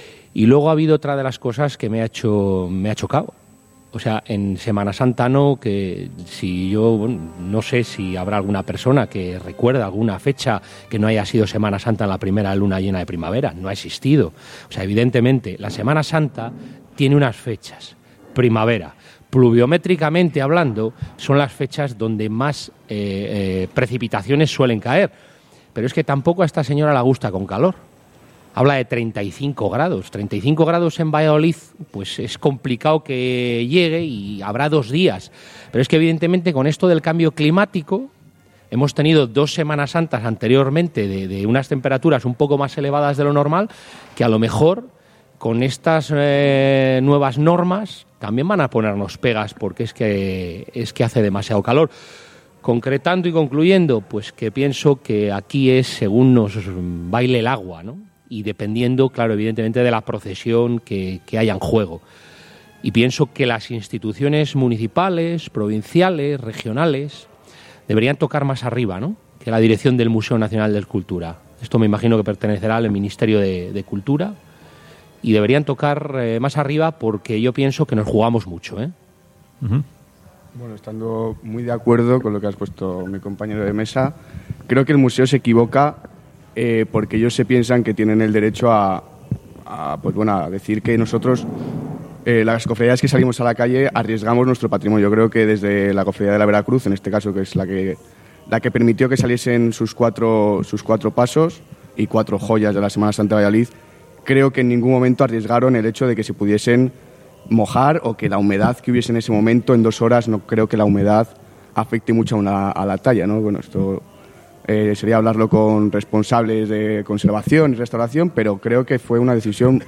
I: Y luego ha habido otra de las cosas que me ha hecho, me ha chocado. O sea, en Semana Santa no, que si yo, bueno, no sé si habrá alguna persona que recuerda alguna fecha que no haya sido Semana Santa en la primera luna llena de primavera. No ha existido. O sea, evidentemente, la Semana Santa tiene unas fechas. Primavera. Pluviométricamente hablando, son las fechas donde más eh, eh, precipitaciones suelen caer. Pero es que tampoco a esta señora le gusta con calor. Habla de treinta y cinco grados. treinta y cinco grados en Valladolid, pues es complicado que llegue y habrá dos días. Pero es que evidentemente con esto del cambio climático hemos tenido dos Semanas Santas anteriormente de, de unas temperaturas un poco más elevadas de lo normal, que a lo mejor con estas eh, nuevas normas también van a ponernos pegas porque es que, es que hace demasiado calor. Concretando y concluyendo, pues que pienso que aquí es según nos baile el agua, ¿no? Y dependiendo, claro, evidentemente de la procesión que, que haya en juego. Y pienso que las instituciones municipales, provinciales, regionales, deberían tocar más arriba, ¿no?, que la dirección del Museo Nacional de Escultura. Esto me imagino que pertenecerá al Ministerio de, de Cultura y deberían tocar eh, más arriba porque yo pienso que nos jugamos mucho, ¿eh?
G: Uh-huh. Bueno, estando muy de acuerdo con lo que has puesto mi compañero de mesa, creo que el museo se equivoca eh, porque ellos se piensan que tienen el derecho a, a, pues bueno, a decir que nosotros, eh, las cofradías que salimos a la calle, arriesgamos nuestro patrimonio. Yo creo que desde la cofradía de la Veracruz, en este caso, que es la que, la que permitió que saliesen sus cuatro, sus cuatro pasos y cuatro joyas de la Semana Santa de Valladolid, creo que en ningún momento arriesgaron el hecho de que se pudiesen mojar o que la humedad que hubiese en ese momento, en dos horas, no creo que la humedad afecte mucho a, una, a la talla, ¿no? Bueno, esto eh, sería hablarlo con responsables de conservación y restauración, pero creo que fue una decisión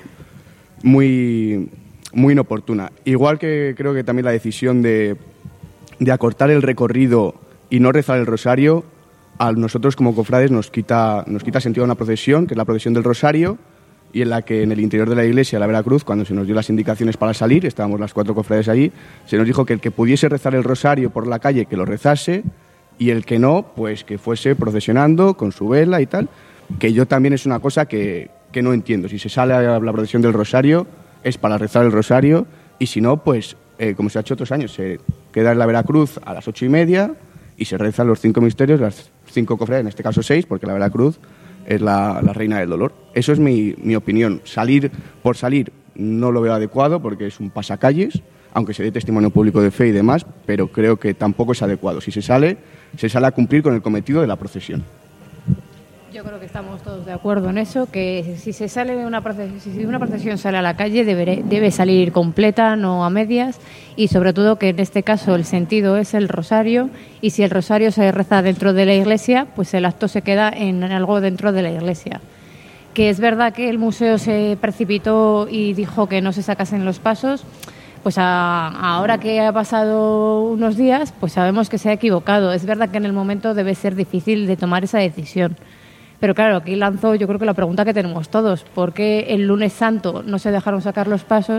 G: muy, muy inoportuna. Igual que creo que también la decisión de, de acortar el recorrido y no rezar el rosario, a nosotros como cofrades nos quita, nos quita sentido a una procesión, que es la procesión del rosario, y en la que en el interior de la iglesia de la Veracruz, cuando se nos dio las indicaciones para salir, estábamos las cuatro cofrades allí, se nos dijo que el que pudiese rezar el rosario por la calle, que lo rezase, y el que no, pues que fuese procesionando con su vela y tal, que yo también es una cosa que, que no entiendo. Si se sale a la procesión del rosario, es para rezar el rosario, y si no, pues, eh, como se ha hecho otros años, se queda en la Veracruz a las ocho y media y se rezan los cinco misterios, las cinco cofrades, en este caso seis, porque la Veracruz es la, la reina del dolor. Eso es mi, mi opinión. Salir por salir no lo veo adecuado porque es un pasacalles, aunque se dé testimonio público de fe y demás, pero creo que tampoco es adecuado. Si se sale, se sale a cumplir con el cometido de la procesión.
F: Yo creo que estamos todos de acuerdo en eso, que si se sale una procesión, si una procesión sale a la calle debe, debe salir completa, no a medias, y sobre todo que en este caso el sentido es el rosario, y si el rosario se reza dentro de la iglesia, pues el acto se queda en algo dentro de la iglesia. Que es verdad que el museo se precipitó y dijo que no se sacasen los pasos, pues a, ahora que ha pasado unos días, pues sabemos que se ha equivocado. Es verdad que en el momento debe ser difícil de tomar esa decisión. Pero claro, aquí lanzo yo creo que la pregunta que tenemos todos, ¿por qué el lunes santo no se dejaron sacar los pasos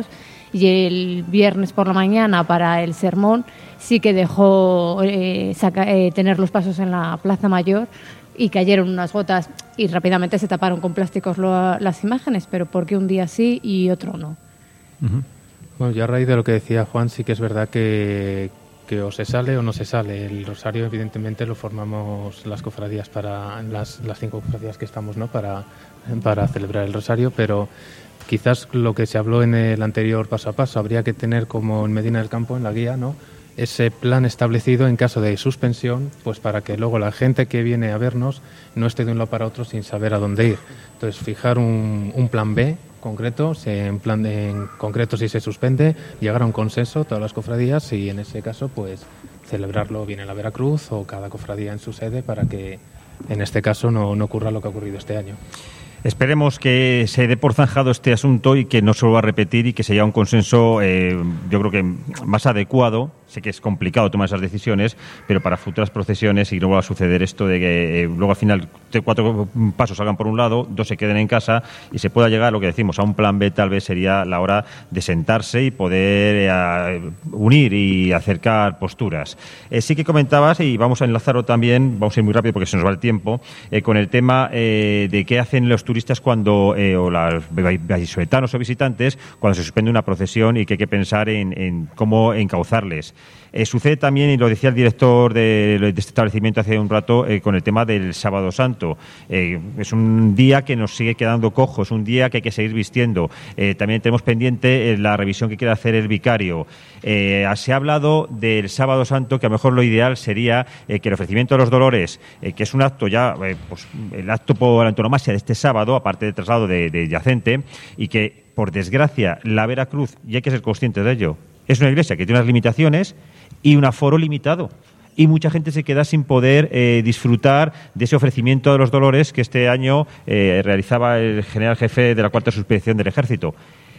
F: y el viernes por la mañana para el sermón sí que dejó eh, saca, eh, tener los pasos en la Plaza Mayor y cayeron unas gotas y rápidamente se taparon con plásticos lo, las imágenes, pero ¿por qué un día sí y otro no?
H: Uh-huh. Bueno, yo a raíz de lo que decía Juan, sí que es verdad que, que o se sale o no se sale. El rosario evidentemente lo formamos las cofradías, para las, las cinco cofradías que estamos, ¿no?, para, para celebrar el rosario, pero quizás lo que se habló en el anterior paso a paso, habría que tener como en Medina del Campo, en la guía, ¿no?, ese plan establecido en caso de suspensión, pues para que luego la gente que viene a vernos no esté de un lado para otro sin saber a dónde ir. Entonces, fijar un, un plan B concreto, se, en plan de, en concreto si se suspende, llegar a un consenso todas las cofradías y en ese caso pues celebrarlo bien en la Veracruz o cada cofradía en su sede para que en este caso no, no ocurra lo que ha ocurrido este año.
E: Esperemos que se dé por zanjado este asunto y que no se vuelva a repetir y que se llegue a un consenso, eh, yo creo que más adecuado. Sé que es complicado tomar esas decisiones, pero para futuras procesiones y no vuelva a suceder esto de que eh, luego al final cuatro pasos salgan por un lado, dos se queden en casa y se pueda llegar a lo que decimos, a un plan B. Tal vez sería la hora de sentarse y poder eh, unir y acercar posturas. Eh, sí que comentabas, y vamos a enlazarlo también, vamos a ir muy rápido porque se nos va el tiempo, eh, con el tema eh, de qué hacen los turistas cuando, eh, o los vallisoletanos o visitantes, cuando se suspende una procesión y que hay que pensar en, en cómo encauzarles. Eh, sucede también, y lo decía el director de, de este establecimiento hace un rato, eh, con el tema del Sábado Santo. Eh, es un día que nos sigue quedando cojo, es un día que hay que seguir vistiendo. Eh, también tenemos pendiente eh, la revisión que quiere hacer el vicario. Eh, se ha hablado del Sábado Santo, que a lo mejor lo ideal sería eh, que el ofrecimiento de los dolores, eh, que es un acto ya, eh, pues el acto por antonomasia de este sábado, aparte del traslado de, de yacente, y que, por desgracia, la Veracruz, y hay que ser conscientes de ello, es una iglesia que tiene unas limitaciones y un aforo limitado. Y mucha gente se queda sin poder eh, disfrutar de ese ofrecimiento de los dolores que este año eh, realizaba el general jefe de la Cuarta Subinspección del Ejército.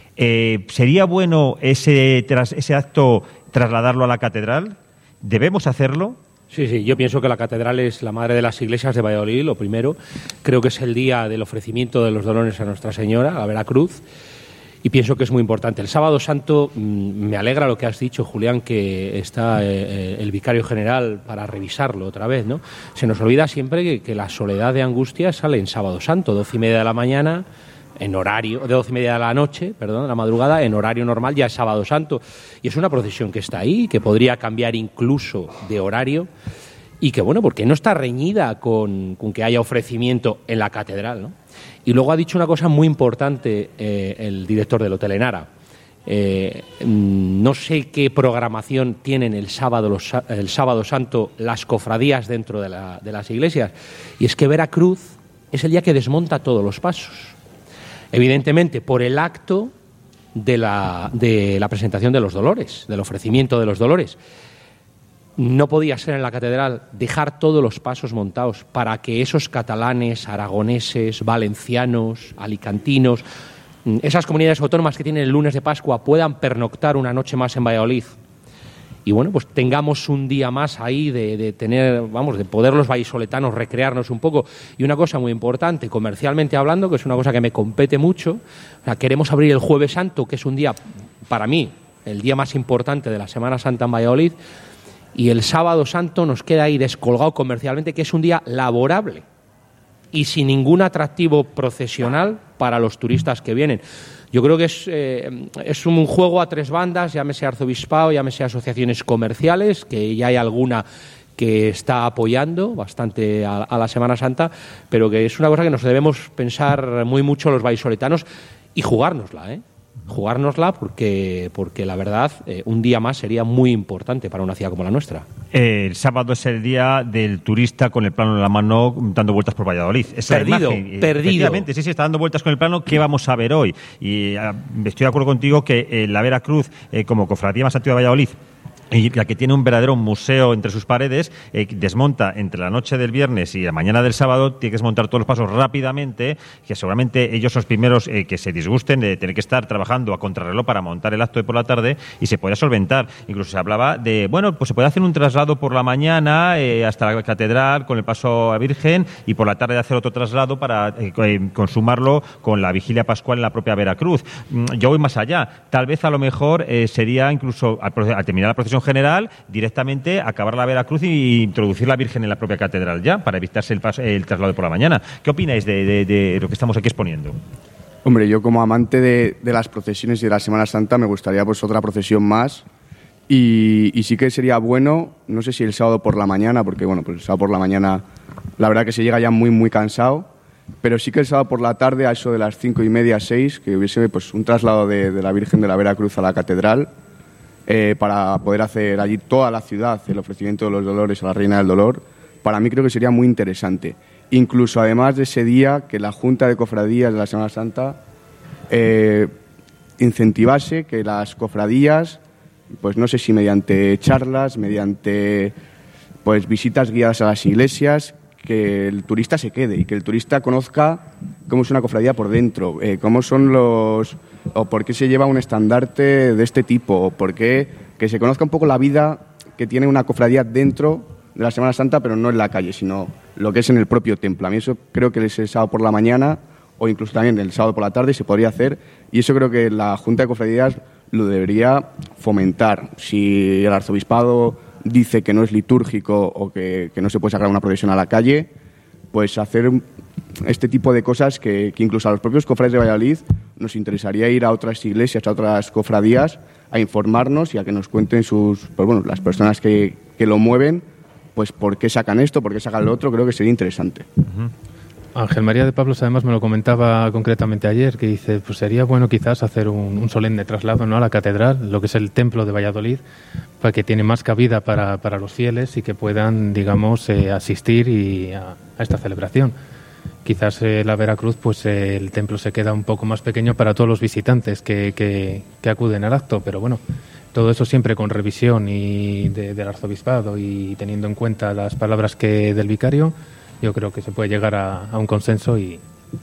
E: Eh, ¿Sería bueno ese, tras, ese acto trasladarlo a la catedral? ¿Debemos hacerlo?
I: Sí, sí, yo pienso que la catedral es la madre de las iglesias de Valladolid, lo primero. Creo que es el día del ofrecimiento de los dolores a Nuestra Señora, a la Veracruz. Y pienso que es muy importante. El Sábado Santo, mmm, me alegra lo que has dicho, Julián, que está eh, el vicario general para revisarlo otra vez, ¿no? Se nos olvida siempre que, que la soledad de Angustia sale en Sábado Santo, doce y media de la mañana, en horario, de doce y media de la noche, perdón, de la madrugada, en horario normal ya es Sábado Santo. Y es una procesión que está ahí, que podría cambiar incluso de horario y que, bueno, porque no está reñida con, con que haya ofrecimiento en la catedral, ¿no? Y luego ha dicho una cosa muy importante eh, el director del Hotel Enara. Eh, no sé qué programación tienen el sábado, los, el sábado Santo las cofradías dentro de, la, de las iglesias. Y es que Veracruz es el día que desmonta todos los pasos. Evidentemente, por el acto de la, de la presentación de los dolores, del ofrecimiento de los dolores. No podía ser en la catedral dejar todos los pasos montados para que esos catalanes, aragoneses, valencianos, alicantinos, esas comunidades autónomas que tienen el lunes de Pascua puedan pernoctar una noche más en Valladolid. Y bueno, pues tengamos un día más ahí de, de tener, vamos, de poder los vallisoletanos recrearnos un poco. Y una cosa muy importante, comercialmente hablando, que es una cosa que me compete mucho, o sea, queremos abrir el Jueves Santo, que es un día, para mí, el día más importante de la Semana Santa en Valladolid. Y el Sábado Santo nos queda ahí descolgado comercialmente, que es un día laborable y sin ningún atractivo procesional para los turistas que vienen. Yo creo que es, eh, es un juego a tres bandas, llámese arzobispado, llámese asociaciones comerciales, que ya hay alguna que está apoyando bastante a, a la Semana Santa, pero que es una cosa que nos debemos pensar muy mucho los vallisoletanos y jugárnosla, ¿eh? jugárnosla porque, porque la verdad, eh, un día más sería muy importante para una ciudad como la nuestra.
E: Eh, el sábado es el día del turista con el plano en la mano dando vueltas por Valladolid. Es
I: perdido,
E: imagen.
I: perdido.
E: Sí, sí, está dando vueltas con el plano. ¿Qué vamos a ver hoy? Y eh, estoy de acuerdo contigo que eh, la Veracruz, eh, como cofradía más antigua de Valladolid, y la que tiene un verdadero museo entre sus paredes, eh, desmonta entre la noche del viernes y la mañana del sábado, tiene que desmontar todos los pasos rápidamente, que seguramente ellos son los primeros eh, que se disgusten de tener que estar trabajando a contrarreloj para montar el acto de por la tarde, y se podía solventar. Incluso se hablaba de, bueno, pues se puede hacer un traslado por la mañana eh, hasta la catedral con el paso a Virgen, y por la tarde hacer otro traslado para eh, consumarlo con la vigilia pascual en la propia Veracruz. Yo voy más allá. Tal vez a lo mejor eh, sería incluso al, al terminar la procesión general, directamente acabar la Veracruz y introducir la Virgen en la propia catedral ya, para evitarse el, paso, el traslado por la mañana. ¿Qué opináis de, de, de lo que estamos aquí exponiendo?
G: Hombre, yo como amante de, de las procesiones y de la Semana Santa me gustaría pues otra procesión más, y, y sí que sería bueno, no sé si el sábado por la mañana, porque bueno, pues el sábado por la mañana la verdad que se llega ya muy muy cansado, pero sí que el sábado por la tarde, a eso de las cinco y media, seis, que hubiese pues un traslado de, de la Virgen de la Veracruz a la catedral, Eh, para poder hacer allí toda la ciudad el ofrecimiento de los dolores a la Reina del Dolor. Para mí creo que sería muy interesante. Incluso además de ese día, que la Junta de Cofradías de la Semana Santa eh, incentivase que las cofradías, pues no sé si mediante charlas, mediante pues visitas guiadas a las iglesias, que el turista se quede y que el turista conozca cómo es una cofradía por dentro, eh, cómo son los... o por qué se lleva un estandarte de este tipo, o por qué, que se conozca un poco la vida que tiene una cofradía dentro de la Semana Santa, pero no en la calle, sino lo que es en el propio templo. A mí eso creo que es el sábado por la mañana, o incluso también el sábado por la tarde se podría hacer, y eso creo que la Junta de Cofradías lo debería fomentar. Si el arzobispado dice que no es litúrgico o que, que no se puede sacar una procesión a la calle, pues hacer este tipo de cosas que, que incluso a los propios cofrades de Valladolid nos interesaría ir a otras iglesias, a otras cofradías, a informarnos y a que nos cuenten sus, pues bueno, las personas que, que lo mueven, pues por qué sacan esto, por qué sacan lo otro. Creo que sería interesante.
H: Uh-huh. Ángel María de Pablos además me lo comentaba concretamente ayer, que dice, pues sería bueno quizás hacer un, un solemne traslado, ¿no?, a la catedral, lo que es el templo de Valladolid, para que tiene más cabida para, para los fieles y que puedan, digamos, eh, asistir y a, a esta celebración. Quizás eh, la Veracruz, pues eh, el templo se queda un poco más pequeño para todos los visitantes que, que, que acuden al acto, pero bueno, todo eso siempre con revisión y de, del arzobispado y teniendo en cuenta las palabras que del vicario, yo creo que se puede llegar a, a un consenso y...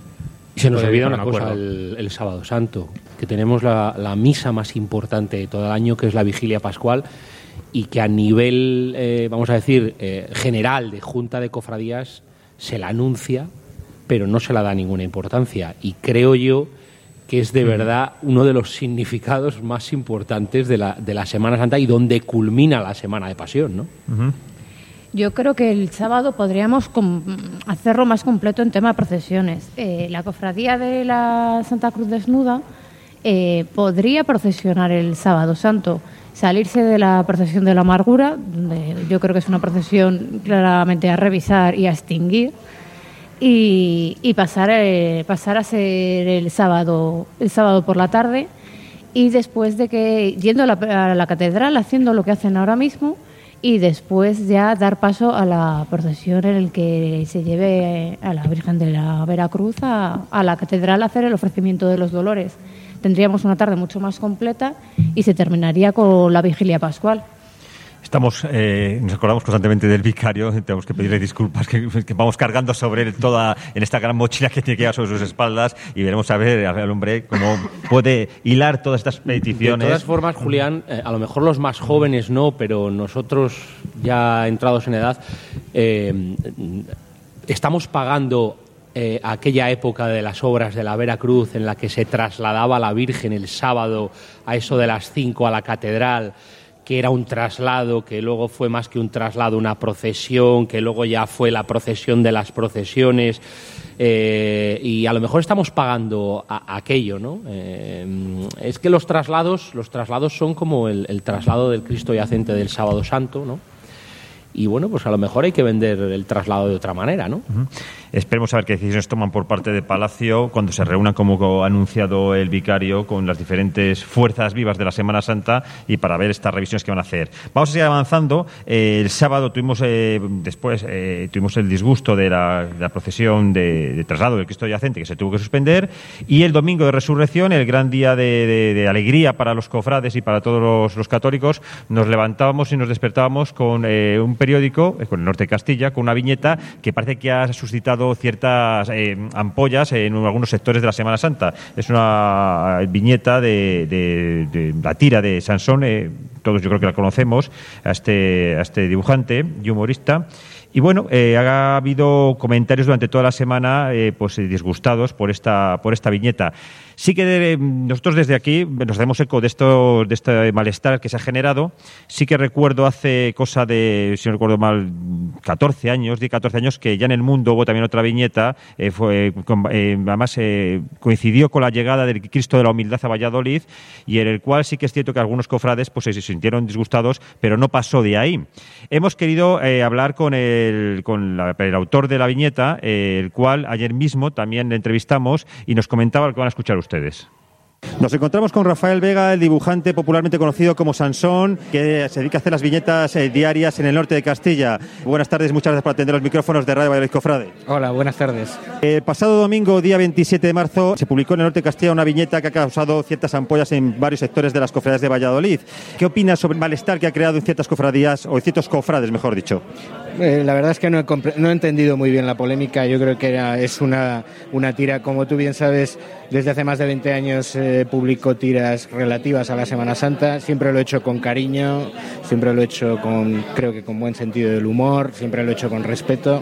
I: Y se nos olvida una cosa, el, el Sábado Santo, que tenemos la, la misa más importante de todo el año, que es la Vigilia Pascual, y que a nivel, eh, vamos a decir, eh, general de Junta de Cofradías se la anuncia, pero no se la da ninguna importancia. Y creo yo que es de verdad uno de los significados más importantes de la, de la Semana Santa y donde culmina la Semana de Pasión, ¿no?
H: Uh-huh.
F: Yo creo que el sábado podríamos com- hacerlo más completo en tema de procesiones. Eh, la cofradía de la Santa Cruz Desnuda eh, podría procesionar el Sábado Santo, salirse de la procesión de la amargura, donde yo creo que es una procesión claramente a revisar y a extinguir, y, y pasar, eh, pasar a ser el sábado, el sábado por la tarde, y después de que, yendo a la, a la catedral, haciendo lo que hacen ahora mismo, y después ya dar paso a la procesión en el que se lleve a la Virgen de la Veracruz a, a la catedral a hacer el ofrecimiento de los dolores. Tendríamos una tarde mucho más completa y se terminaría con la Vigilia Pascual.
E: Estamos, eh, nos acordamos constantemente del vicario, tenemos que pedirle disculpas, que, que vamos cargando sobre él toda, en esta gran mochila que tiene que llevar sobre sus espaldas, y veremos a ver al hombre cómo puede hilar todas estas peticiones.
I: De todas formas, Julián, eh, a lo mejor los más jóvenes no, pero nosotros ya entrados en edad, eh, estamos pagando eh, aquella época de las obras de la Veracruz en la que se trasladaba la Virgen el sábado a eso de las cinco a la catedral, que era un traslado, que luego fue más que un traslado, una procesión, que luego ya fue la procesión de las procesiones, eh, y a lo mejor estamos pagando a, a aquello, ¿no? Eh, es que los traslados, los traslados son como el, el traslado del Cristo yacente del Sábado Santo, ¿no? Y bueno, pues a lo mejor hay que vender el traslado de otra manera, ¿no?
E: Uh-huh. Esperemos a ver qué decisiones toman por parte de Palacio cuando se reúnan, como ha anunciado el vicario, con las diferentes fuerzas vivas de la Semana Santa y para ver estas revisiones que van a hacer. Vamos a seguir avanzando. Eh, el sábado tuvimos eh, después eh, tuvimos el disgusto de la, de la procesión de, de traslado del Cristo yacente, que se tuvo que suspender, y el domingo de Resurrección, el gran día de, de, de alegría para los cofrades y para todos los, los católicos, nos levantábamos y nos despertábamos con eh, un periódico, eh, con el Norte de Castilla, con una viñeta que parece que ha suscitado ciertas eh, ampollas en algunos sectores de la Semana Santa. Es una viñeta de, de, de la tira de Sansón, eh, todos yo creo que la conocemos, a este, a este dibujante y humorista. Y bueno, eh, ha habido comentarios durante toda la semana eh, pues disgustados por esta, por esta viñeta. Sí que eh, nosotros desde aquí nos damos eco de esto, de este malestar que se ha generado. Sí que recuerdo hace cosa de, si no recuerdo mal, catorce años, diez, catorce años, que ya en el mundo hubo también otra viñeta, eh, fue, con, eh, además eh, coincidió con la llegada del Cristo de la Humildad a Valladolid, y en el cual sí que es cierto que algunos cofrades pues se sintieron disgustados, pero no pasó de ahí. Hemos querido eh, hablar con el, con la, el autor de la viñeta, eh, el cual ayer mismo también le entrevistamos y nos comentaba lo que van a escuchar ustedes. Nos encontramos con Rafael Vega, el dibujante popularmente conocido como Sansón, que se dedica a hacer las viñetas eh, diarias en el norte de Castilla. Buenas tardes, muchas gracias por atender los micrófonos de Radio Valladolid Cofrade.
M: Hola, buenas tardes.
E: El pasado domingo, día veintisiete de marzo, se publicó en el norte de Castilla una viñeta que ha causado ciertas ampollas en varios sectores de las cofradías de Valladolid. ¿Qué opinas sobre el malestar que ha creado en ciertas cofradías, o en ciertos cofrades, mejor dicho?
M: Eh, la verdad es que no he, compre- no he entendido muy bien la polémica. Yo creo que era, es una, una tira, como tú bien sabes, desde hace más de veinte años eh, publico tiras relativas a la Semana Santa. Siempre lo he hecho con cariño, siempre lo he hecho con, creo que con buen sentido del humor, siempre lo he hecho con respeto,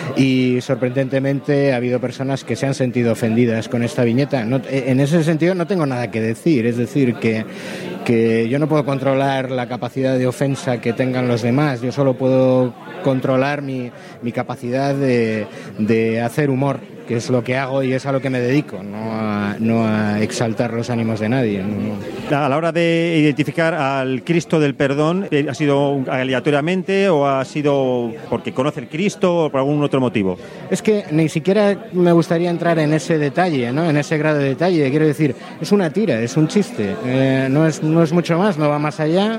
M: y sorprendentemente ha habido personas que se han sentido ofendidas con esta viñeta. No, en ese sentido no tengo nada que decir, es decir, que, que yo no puedo controlar la capacidad de ofensa que tengan los demás, yo solo puedo controlar mi, mi capacidad de, de hacer humor, que es lo que hago y es a lo que me dedico, no a, no a exaltar los ánimos de nadie. No.
E: A la hora de identificar al Cristo del Perdón, ¿ha sido aleatoriamente o ha sido porque conoce el Cristo o por algún otro motivo?
M: Es que ni siquiera me gustaría entrar en ese detalle, ¿no? En ese grado de detalle. Quiero decir, es una tira, es un chiste, eh, no es, no es mucho más, no va más allá,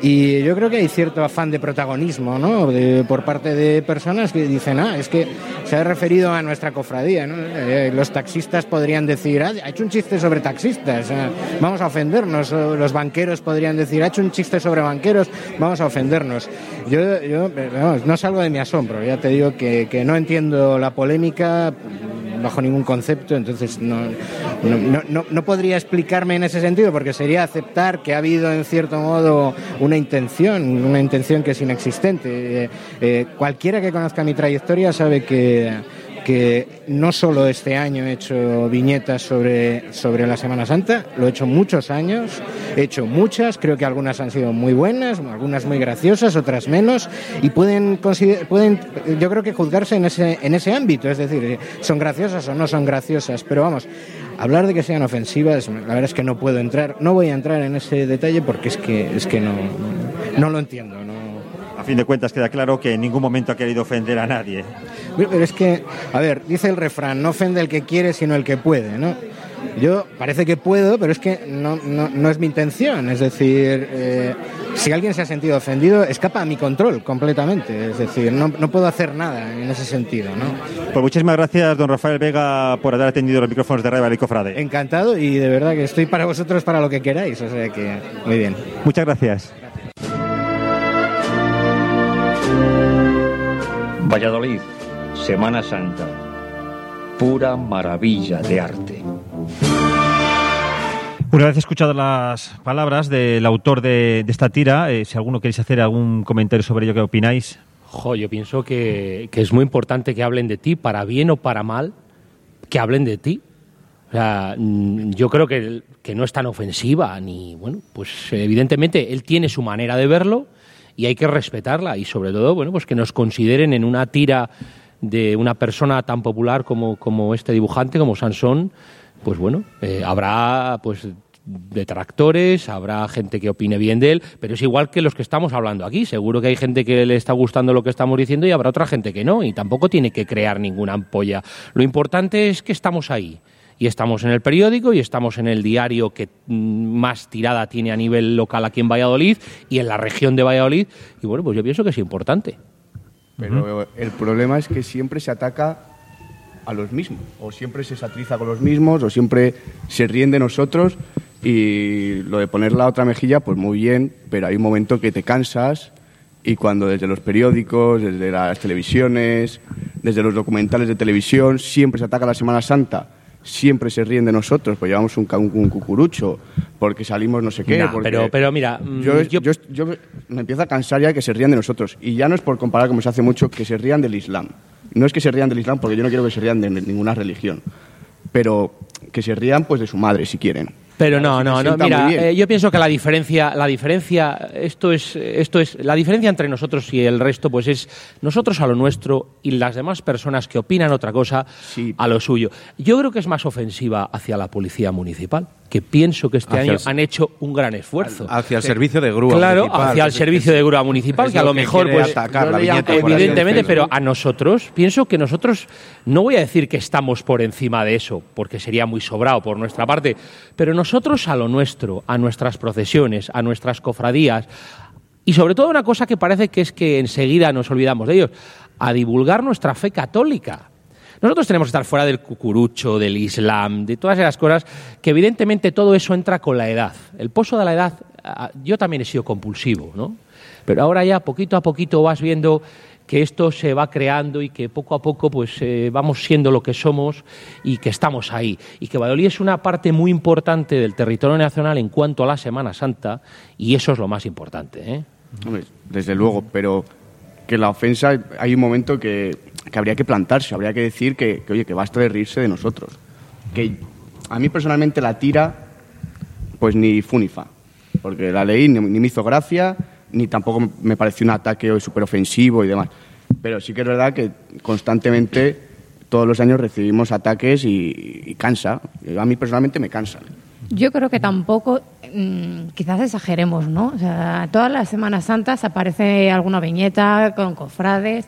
M: y yo creo que hay cierto afán de protagonismo, ¿no? De, por parte de personas que dicen, ah, es que se ha referido a nuestra cofradía, ¿no? Eh, los taxistas podrían decir, ah, ha hecho un chiste sobre taxistas, eh, vamos a ofendernos. O los banqueros podrían decir, ha hecho un chiste sobre banqueros, vamos a ofendernos. Yo, yo no, no salgo de mi asombro, ya te digo que, que no entiendo la polémica bajo ningún concepto, entonces no, no, no, no podría explicarme en ese sentido, porque sería aceptar que ha habido en cierto modo una intención, una intención que es inexistente. Eh, eh, cualquiera que conozca mi trayectoria sabe que que no solo este año he hecho viñetas sobre, sobre la Semana Santa, lo he hecho muchos años, he hecho muchas, creo que algunas han sido muy buenas, algunas muy graciosas, otras menos, y pueden, consider- pueden yo creo que juzgarse en ese, en ese ámbito, es decir, son graciosas o no son graciosas, pero vamos, hablar de que sean ofensivas, la verdad es que no puedo entrar, no voy a entrar en ese detalle porque es que, es que no, no lo entiendo, ¿no?
E: A fin de cuentas queda claro que en ningún momento ha querido ofender a nadie.
M: Pero es que, a ver, dice el refrán, no ofende el que quiere sino el que puede, ¿no? Yo parece que puedo, pero es que no, no, no es mi intención, es decir, eh, si alguien se ha sentido ofendido, escapa a mi control completamente, es decir, no, no puedo hacer nada en ese sentido, ¿no?
E: Pues muchísimas gracias, don Rafael Vega, por haber atendido los micrófonos de Radio Valladolid Cofrade.
M: Encantado, y de verdad que estoy para vosotros para lo que queráis, o sea que muy bien.
E: Muchas gracias.
D: Valladolid, Semana Santa, pura maravilla de arte.
E: Una vez escuchado las palabras del autor de, de esta tira, eh, si alguno queréis hacer algún comentario sobre ello, ¿qué opináis?
I: Jo, yo pienso que, que es muy importante que hablen de ti, para bien o para mal, que hablen de ti. O sea, yo creo que, que no es tan ofensiva, ni, bueno, pues evidentemente él tiene su manera de verlo y hay que respetarla, y sobre todo, bueno, pues que nos consideren en una tira de una persona tan popular como, como este dibujante, como Sansón, pues bueno, eh, habrá pues detractores, habrá gente que opine bien de él, pero es igual que los que estamos hablando aquí. Seguro que hay gente que le está gustando lo que estamos diciendo y habrá otra gente que no, y tampoco tiene que crear ninguna ampolla. Lo importante es que estamos ahí. Y estamos en el periódico y estamos en el diario que más tirada tiene a nivel local aquí en Valladolid y en la región de Valladolid. Y bueno, pues yo pienso que es importante.
G: Pero uh-huh. el problema es que siempre se ataca a los mismos. O siempre se satiriza con los mismos, o siempre se ríen de nosotros. Y lo de poner la otra mejilla, pues muy bien, pero hay un momento que te cansas. Y cuando desde los periódicos, desde las televisiones, desde los documentales de televisión, siempre se ataca a la Semana Santa, siempre se ríen de nosotros, pues llevamos un, un, un cucurucho, porque salimos no sé qué.
I: Nah,
G: porque
I: pero, pero mira,
G: yo,
I: yo...
G: Yo, yo me empiezo a cansar ya de que se rían de nosotros. Y ya no es por comparar, como se hace mucho, que se rían del Islam. No es que se rían del Islam, porque yo no quiero que se rían de ninguna religión. Pero que se rían pues de su madre, si quieren.
I: Pero no, no, no, mira, eh, yo pienso que la diferencia, la diferencia, esto es, esto es, la diferencia entre nosotros y el resto, pues es nosotros a lo nuestro y las demás personas que opinan otra cosa sí. a lo suyo. Yo creo que es más ofensiva hacia la policía municipal, que pienso que este hacia año el, han hecho un gran esfuerzo.
K: Hacia el servicio de grúa
I: claro,
K: municipal.
I: Claro, hacia el servicio de grúa municipal, que a lo, lo que mejor, pues,
K: la
I: evidentemente, pero a nosotros, pienso que nosotros, no voy a decir que estamos por encima de eso, porque sería muy sobrado por nuestra parte, pero nosotros a lo nuestro, a nuestras procesiones, a nuestras cofradías, y sobre todo una cosa que parece que es que enseguida nos olvidamos de ellos, a divulgar nuestra fe católica. Nosotros tenemos que estar fuera del cucurucho, del Islam, de todas esas cosas, que evidentemente todo eso entra con la edad. El pozo de la edad, yo también he sido compulsivo, ¿no? Pero ahora ya poquito a poquito vas viendo que esto se va creando y que poco a poco pues eh, vamos siendo lo que somos y que estamos ahí. Y que Valladolid es una parte muy importante del territorio nacional en cuanto a la Semana Santa, y eso es lo más importante, ¿eh?
G: Hombre, desde luego, pero que la ofensa, hay un momento que, que habría que plantarse, habría que decir que, que, oye, que basta de reírse de nosotros. Que a mí personalmente la tira, pues ni fu ni fa, porque la leí, ni, ni me hizo gracia, ni tampoco me pareció un ataque súper ofensivo y demás. Pero sí que es verdad que constantemente, todos los años recibimos ataques y, y cansa. A mí personalmente me cansa.
F: Yo creo que tampoco, mmm, quizás exageremos, ¿no? O sea, todas las Semanas Santas aparece alguna viñeta con cofrades,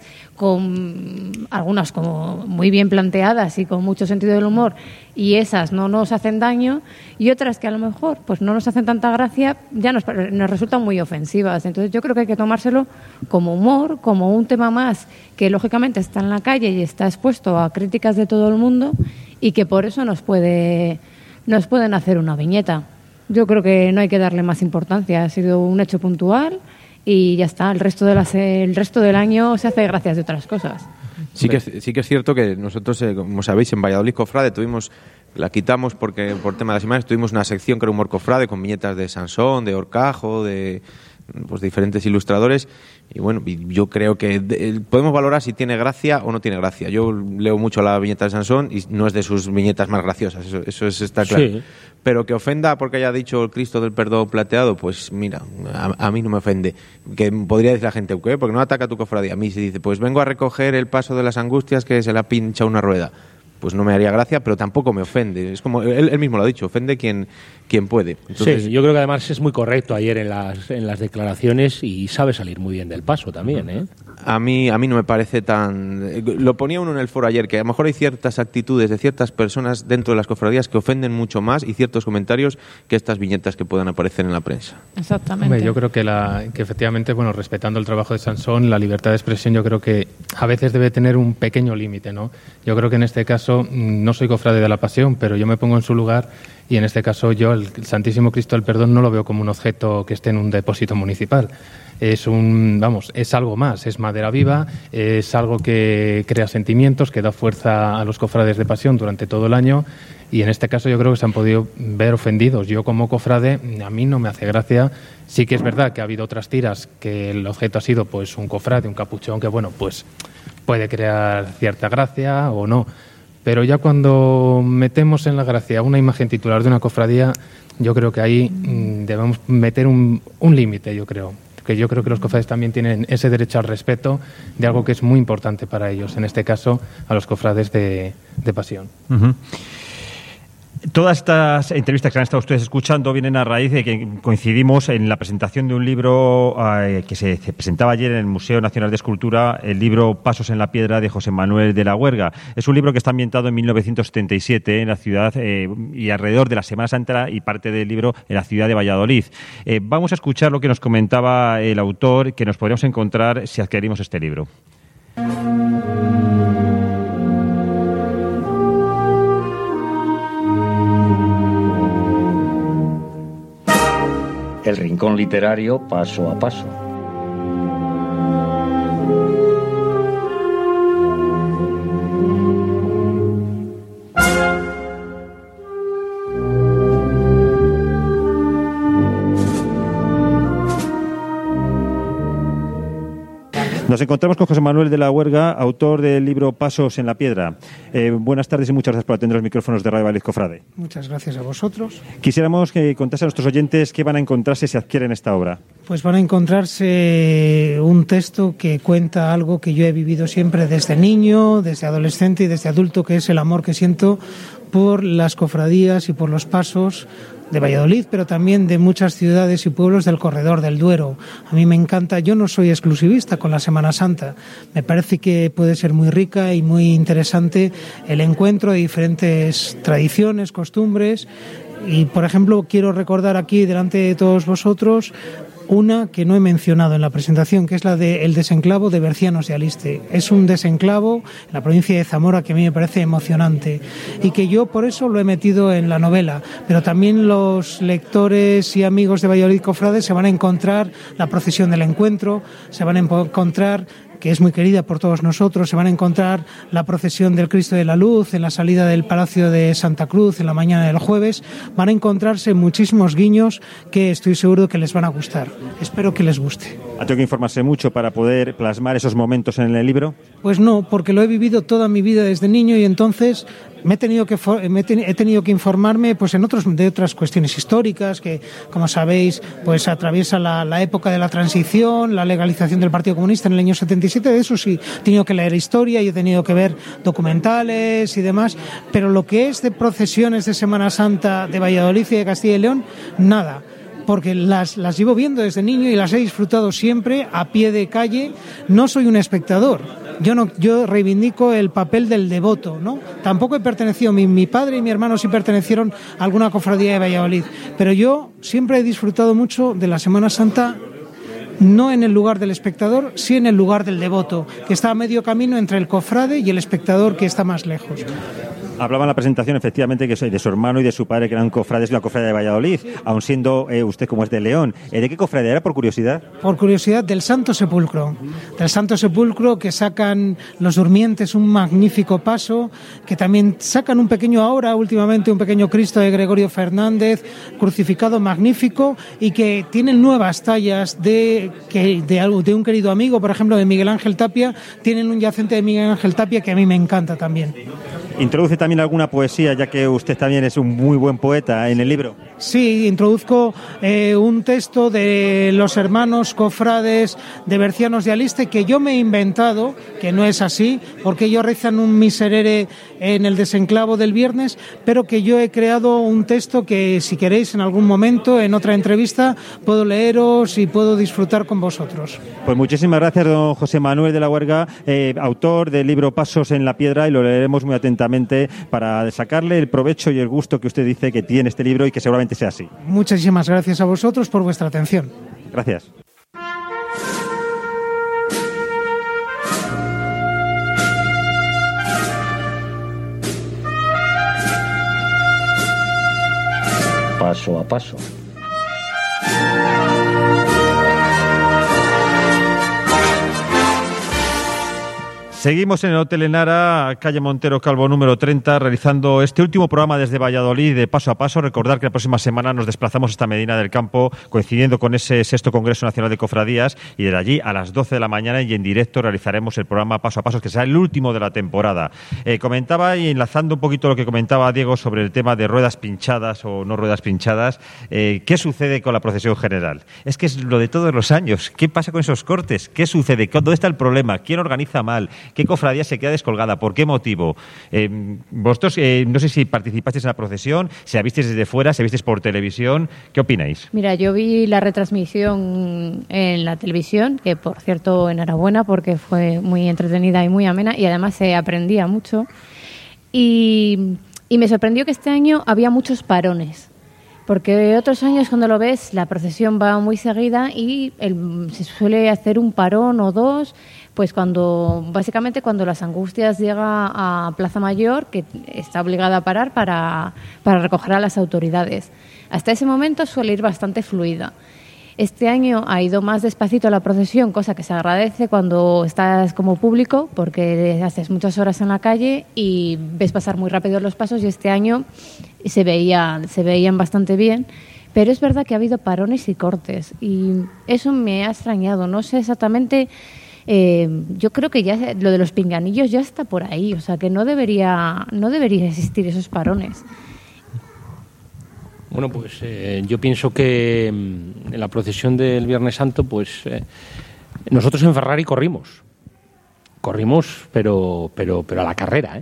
F: con algunas como muy bien planteadas y con mucho sentido del humor, y esas no nos hacen daño, y otras que a lo mejor pues no nos hacen tanta gracia, ya nos, nos resultan muy ofensivas. Entonces yo creo que hay que tomárselo como humor, como un tema más que lógicamente está en la calle y está expuesto a críticas de todo el mundo, y que por eso nos puede... nos pueden hacer una viñeta. Yo creo que no hay que darle más importancia. Ha sido un hecho puntual y ya está. El resto, de las, el resto del año se hace gracias de otras cosas.
K: Sí que, es, sí que es cierto que nosotros, eh, como sabéis, en Valladolid Cofrade tuvimos, la quitamos porque por tema de las imágenes, tuvimos una sección que era humor cofrade con viñetas de Sansón, de Horcajo, de pues diferentes ilustradores, y bueno, yo creo que de, podemos valorar si tiene gracia o no tiene gracia. Yo leo mucho la viñeta de Sansón y no es de sus viñetas más graciosas, eso, eso es, está claro. Sí. Pero que ofenda porque haya dicho el Cristo del Perdón plateado, pues mira, a, a mí no me ofende. Que podría decir la gente, ¿qué? Porque no ataca a tu cofradía. A mí se dice, pues vengo a recoger el paso de las angustias que se le ha pinchado una rueda. Pues no me haría gracia, pero tampoco me ofende. Es como él, él mismo lo ha dicho, ofende quien, quien puede. Entonces,
I: sí, yo creo que además es muy correcto ayer en las, en las declaraciones y sabe salir muy bien del paso también, ¿eh?
K: A mí, a mí no me parece tan... Lo ponía uno en el foro ayer, que a lo mejor hay ciertas actitudes de ciertas personas dentro de las cofradías que ofenden mucho más, y ciertos comentarios, que estas viñetas que puedan aparecer en la prensa.
F: Exactamente.
H: Hombre, yo creo que, la, que efectivamente, bueno, respetando el trabajo de Sansón, la libertad de expresión yo creo que a veces debe tener un pequeño límite, ¿no? Yo creo que en este caso, no soy cofrade de la Pasión, pero yo me pongo en su lugar, y en este caso yo el Santísimo Cristo del Perdón no lo veo como un objeto que esté en un depósito municipal. Es un, vamos, es algo más, es madera viva, es algo que crea sentimientos, que da fuerza a los cofrades de Pasión durante todo el año, y en este caso yo creo que se han podido ver ofendidos. Yo como cofrade, a mí no me hace gracia. Sí que es verdad que ha habido otras tiras que el objeto ha sido pues un cofrade, un capuchón, que bueno, pues puede crear cierta gracia o no. Pero ya cuando metemos en la gracia una imagen titular de una cofradía, yo creo que ahí mmm, debemos meter un, un límite, yo creo. Que yo creo que los cofrades también tienen ese derecho al respeto de algo que es muy importante para ellos, en este caso a los cofrades de, de Pasión.
E: Uh-huh. Todas estas entrevistas que han estado ustedes escuchando vienen a raíz de que coincidimos en la presentación de un libro eh, que se presentaba ayer en el Museo Nacional de Escultura, el libro Pasos en la Piedra de José Manuel de la Huerga. Es un libro que está ambientado en mil novecientos setenta y siete en la ciudad eh, y alrededor de la Semana Santa y parte del libro en la ciudad de Valladolid. Eh, vamos a escuchar lo que nos comentaba el autor, que nos podríamos encontrar si adquirimos este libro.
D: El rincón literario paso a paso.
E: Nos encontramos con José Manuel de la Huerga, autor del libro Pasos en la Piedra. Eh, buenas tardes y muchas gracias por atender los micrófonos de Radio Valladolid Cofrade.
N: Muchas gracias a vosotros.
E: Quisiéramos que contase a nuestros oyentes qué van a encontrarse si adquieren esta obra.
N: Pues van a encontrarse un texto que cuenta algo que yo he vivido siempre desde niño, desde adolescente y desde adulto, que es el amor que siento por las cofradías y por los pasos de Valladolid, pero también de muchas ciudades y pueblos del corredor del Duero. A mí me encanta, yo no soy exclusivista con la Semana Santa, me parece que puede ser muy rica y muy interesante el encuentro de diferentes tradiciones, costumbres, y por ejemplo quiero recordar aquí delante de todos vosotros una que no he mencionado en la presentación, que es la del desenclavo de Bercianos de Aliste. Es un desenclavo en la provincia de Zamora que a mí me parece emocionante y que yo por eso lo he metido en la novela. Pero también los lectores y amigos de Valladolid Cofrade se van a encontrar la procesión del encuentro, se van a encontrar, que es muy querida por todos nosotros, se van a encontrar la procesión del Cristo de la Luz en la salida del Palacio de Santa Cruz en la mañana del jueves. Van a encontrarse muchísimos guiños que estoy seguro que les van a gustar. Espero que les guste.
E: ¿Ha tenido que informarse mucho para poder plasmar esos momentos en el libro?
N: Pues no, porque lo he vivido toda mi vida desde niño y entonces me he tenido que me he tenido que informarme pues en otros de otras cuestiones históricas que, como sabéis, pues atraviesa la, la época de la transición, la legalización del Partido Comunista en el año setenta y siete. De eso sí, he tenido que leer historia y he tenido que ver documentales y demás, pero lo que es de procesiones de Semana Santa de Valladolid y de Castilla y León, nada. Porque las, las llevo viendo desde niño y las he disfrutado siempre a pie de calle. No soy un espectador, yo no yo reivindico el papel del devoto, ¿no? Tampoco he pertenecido, mi, mi padre y mi hermano sí pertenecieron a alguna cofradía de Valladolid, pero yo siempre he disfrutado mucho de la Semana Santa, no en el lugar del espectador, sí en el lugar del devoto, que está a medio camino entre el cofrade y el espectador, que está más lejos.
E: Hablaba en la presentación, efectivamente, que soy de su hermano y de su padre, que eran cofrades de la cofradía de Valladolid, aun siendo eh, usted como es de León. Eh, ¿De qué cofradía era, por curiosidad?
N: Por curiosidad, del Santo Sepulcro. Del Santo Sepulcro, que sacan los durmientes un magnífico paso, que también sacan un pequeño ahora, últimamente, un pequeño Cristo de Gregorio Fernández, crucificado magnífico, y que tienen nuevas tallas de, que, de, de un querido amigo, por ejemplo, de Miguel Ángel Tapia. Tienen un yacente de Miguel Ángel Tapia que a mí me encanta también.
E: ¿Introduce también alguna poesía, ya que usted también es un muy buen poeta, en el libro?
N: Sí, introduzco eh, un texto de los hermanos cofrades de Bercianos de Aliste que yo me he inventado, que no es así, porque ellos rezan un miserere en el desenclavo del viernes, pero que yo he creado un texto que, si queréis, en algún momento, en otra entrevista, puedo leeros y puedo disfrutar con vosotros.
E: Pues muchísimas gracias, don José Manuel de la Huerga, eh, autor del libro Pasos en la Piedra, y lo leeremos muy atentamente para sacarle el provecho y el gusto que usted dice que tiene este libro y que seguramente sea así.
N: Muchísimas gracias a vosotros por vuestra atención.
E: Gracias.
D: Paso a paso.
E: Seguimos en el Hotel Enara, calle Montero Calvo número treinta, realizando este último programa desde Valladolid de Paso a Paso. Recordar que la próxima semana nos desplazamos hasta Medina del Campo, coincidiendo con ese sexto Congreso Nacional de Cofradías, y desde allí a las doce de la mañana y en directo realizaremos el programa Paso a Paso, que será el último de la temporada. Eh, comentaba, y enlazando un poquito lo que comentaba Diego sobre el tema de ruedas pinchadas o no ruedas pinchadas, eh, ¿qué sucede con la procesión general? Es que es lo de todos los años. ¿Qué pasa con esos cortes? ¿Qué sucede? ¿Dónde está el problema? ¿Quién organiza mal? ¿qué cofradía se queda descolgada? ¿Por qué motivo? Eh, vosotros, eh, no sé si participasteis en la procesión, si la visteis desde fuera, si la visteis por televisión, ¿qué opináis?
F: Mira, yo vi la retransmisión en la televisión, que por cierto, enhorabuena, porque fue muy entretenida y muy amena, y además se aprendía mucho. Y, y me sorprendió que este año había muchos parones. Porque otros años cuando lo ves, la procesión va muy seguida y el, se suele hacer un parón o dos, pues cuando básicamente cuando las Angustias llega a Plaza Mayor, que está obligada a parar para, para recoger a las autoridades. Hasta ese momento suele ir bastante fluida. Este año ha ido más despacito la procesión, cosa que se agradece cuando estás como público, porque haces muchas horas en la calle y ves pasar muy rápido los pasos, y este año se veía, se veían bastante bien. Pero es verdad que ha habido parones y cortes, y eso me ha extrañado. No sé exactamente, eh, yo creo que ya lo de los pinganillos ya está por ahí, o sea que no debería, no debería existir esos parones.
I: Bueno, pues eh, yo pienso que en la procesión del Viernes Santo, pues eh, nosotros en Ferrari corrimos, corrimos, pero pero pero a la carrera, ¿eh?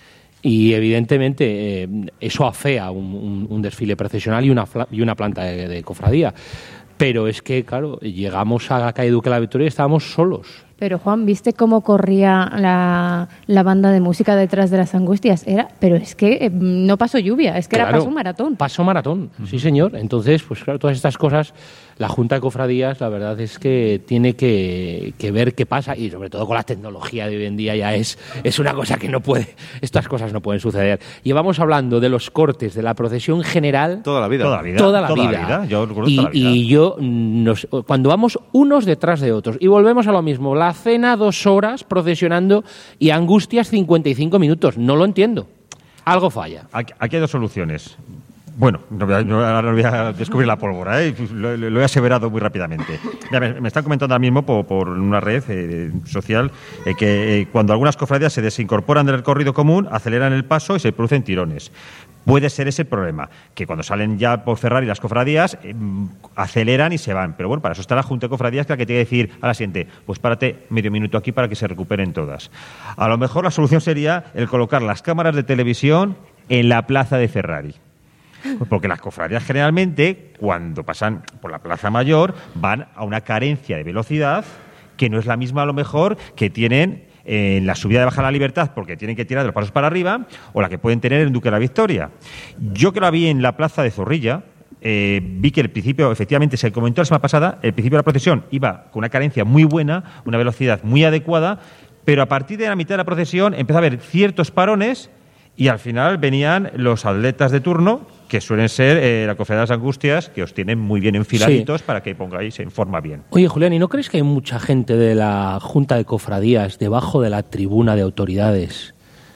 I: Y evidentemente eh, eso afea un, un, un desfile procesional y una y una planta de, de cofradía. Pero es que, claro, llegamos a la calle Duque de la Victoria y estábamos solos.
F: Pero Juan, ¿viste cómo corría la, la banda de música detrás de las Angustias? Era, pero es que eh, no pasó lluvia, es que
I: Claro,
F: era paso maratón.
I: Paso maratón, uh-huh. Sí señor. Entonces, pues claro, todas estas cosas, la Junta de Cofradías, la verdad es que tiene que, que ver qué pasa, y sobre todo con la tecnología de hoy en día ya es, es una cosa que no puede, estas cosas no pueden suceder. Llevamos hablando de los cortes de la procesión general
K: toda la vida.
E: Toda la vida.
I: Toda la
E: toda
I: vida.
E: La vida. Yo recuerdo
I: y,
E: toda la vida.
I: y yo, nos, cuando vamos unos detrás de otros, y volvemos a lo mismo, la cena dos horas procesionando y Angustias cincuenta y cinco minutos, no lo entiendo. Algo falla.
E: Aquí, aquí hay dos soluciones. Bueno, no voy a, no, ahora no voy a descubrir la pólvora, ¿eh? lo, lo he aseverado muy rápidamente. Mira, me, me están comentando ahora mismo por, por una red eh, social eh, que eh, cuando algunas cofradías se desincorporan del recorrido común, aceleran el paso y se producen tirones. Puede ser ese el problema, que cuando salen ya por Ferrari las cofradías, eh, aceleran y se van. Pero bueno, para eso está la Junta de Cofradías, que la que tiene que decir a la siguiente, pues párate medio minuto aquí para que se recuperen todas. A lo mejor la solución sería el colocar las cámaras de televisión en la plaza de Ferrari. Porque las cofradías generalmente, cuando pasan por la Plaza Mayor, van a una carencia de velocidad que no es la misma a lo mejor que tienen en la subida de Baja la Libertad, porque tienen que tirar de los pasos para arriba, o la que pueden tener en Duque de la Victoria. Yo que la vi en la Plaza de Zorrilla, eh, vi que el principio, efectivamente, se comentó la semana pasada, el principio de la procesión iba con una carencia muy buena, una velocidad muy adecuada, pero a partir de la mitad de la procesión empezó a haber ciertos parones y al final venían los atletas de turno, que suelen ser eh, la Cofradía de las Angustias, que os tienen muy bien enfiladitos, sí, para que pongáis en forma bien.
I: Oye, Julián, ¿y no crees que hay mucha gente de la Junta de Cofradías debajo de la tribuna de autoridades,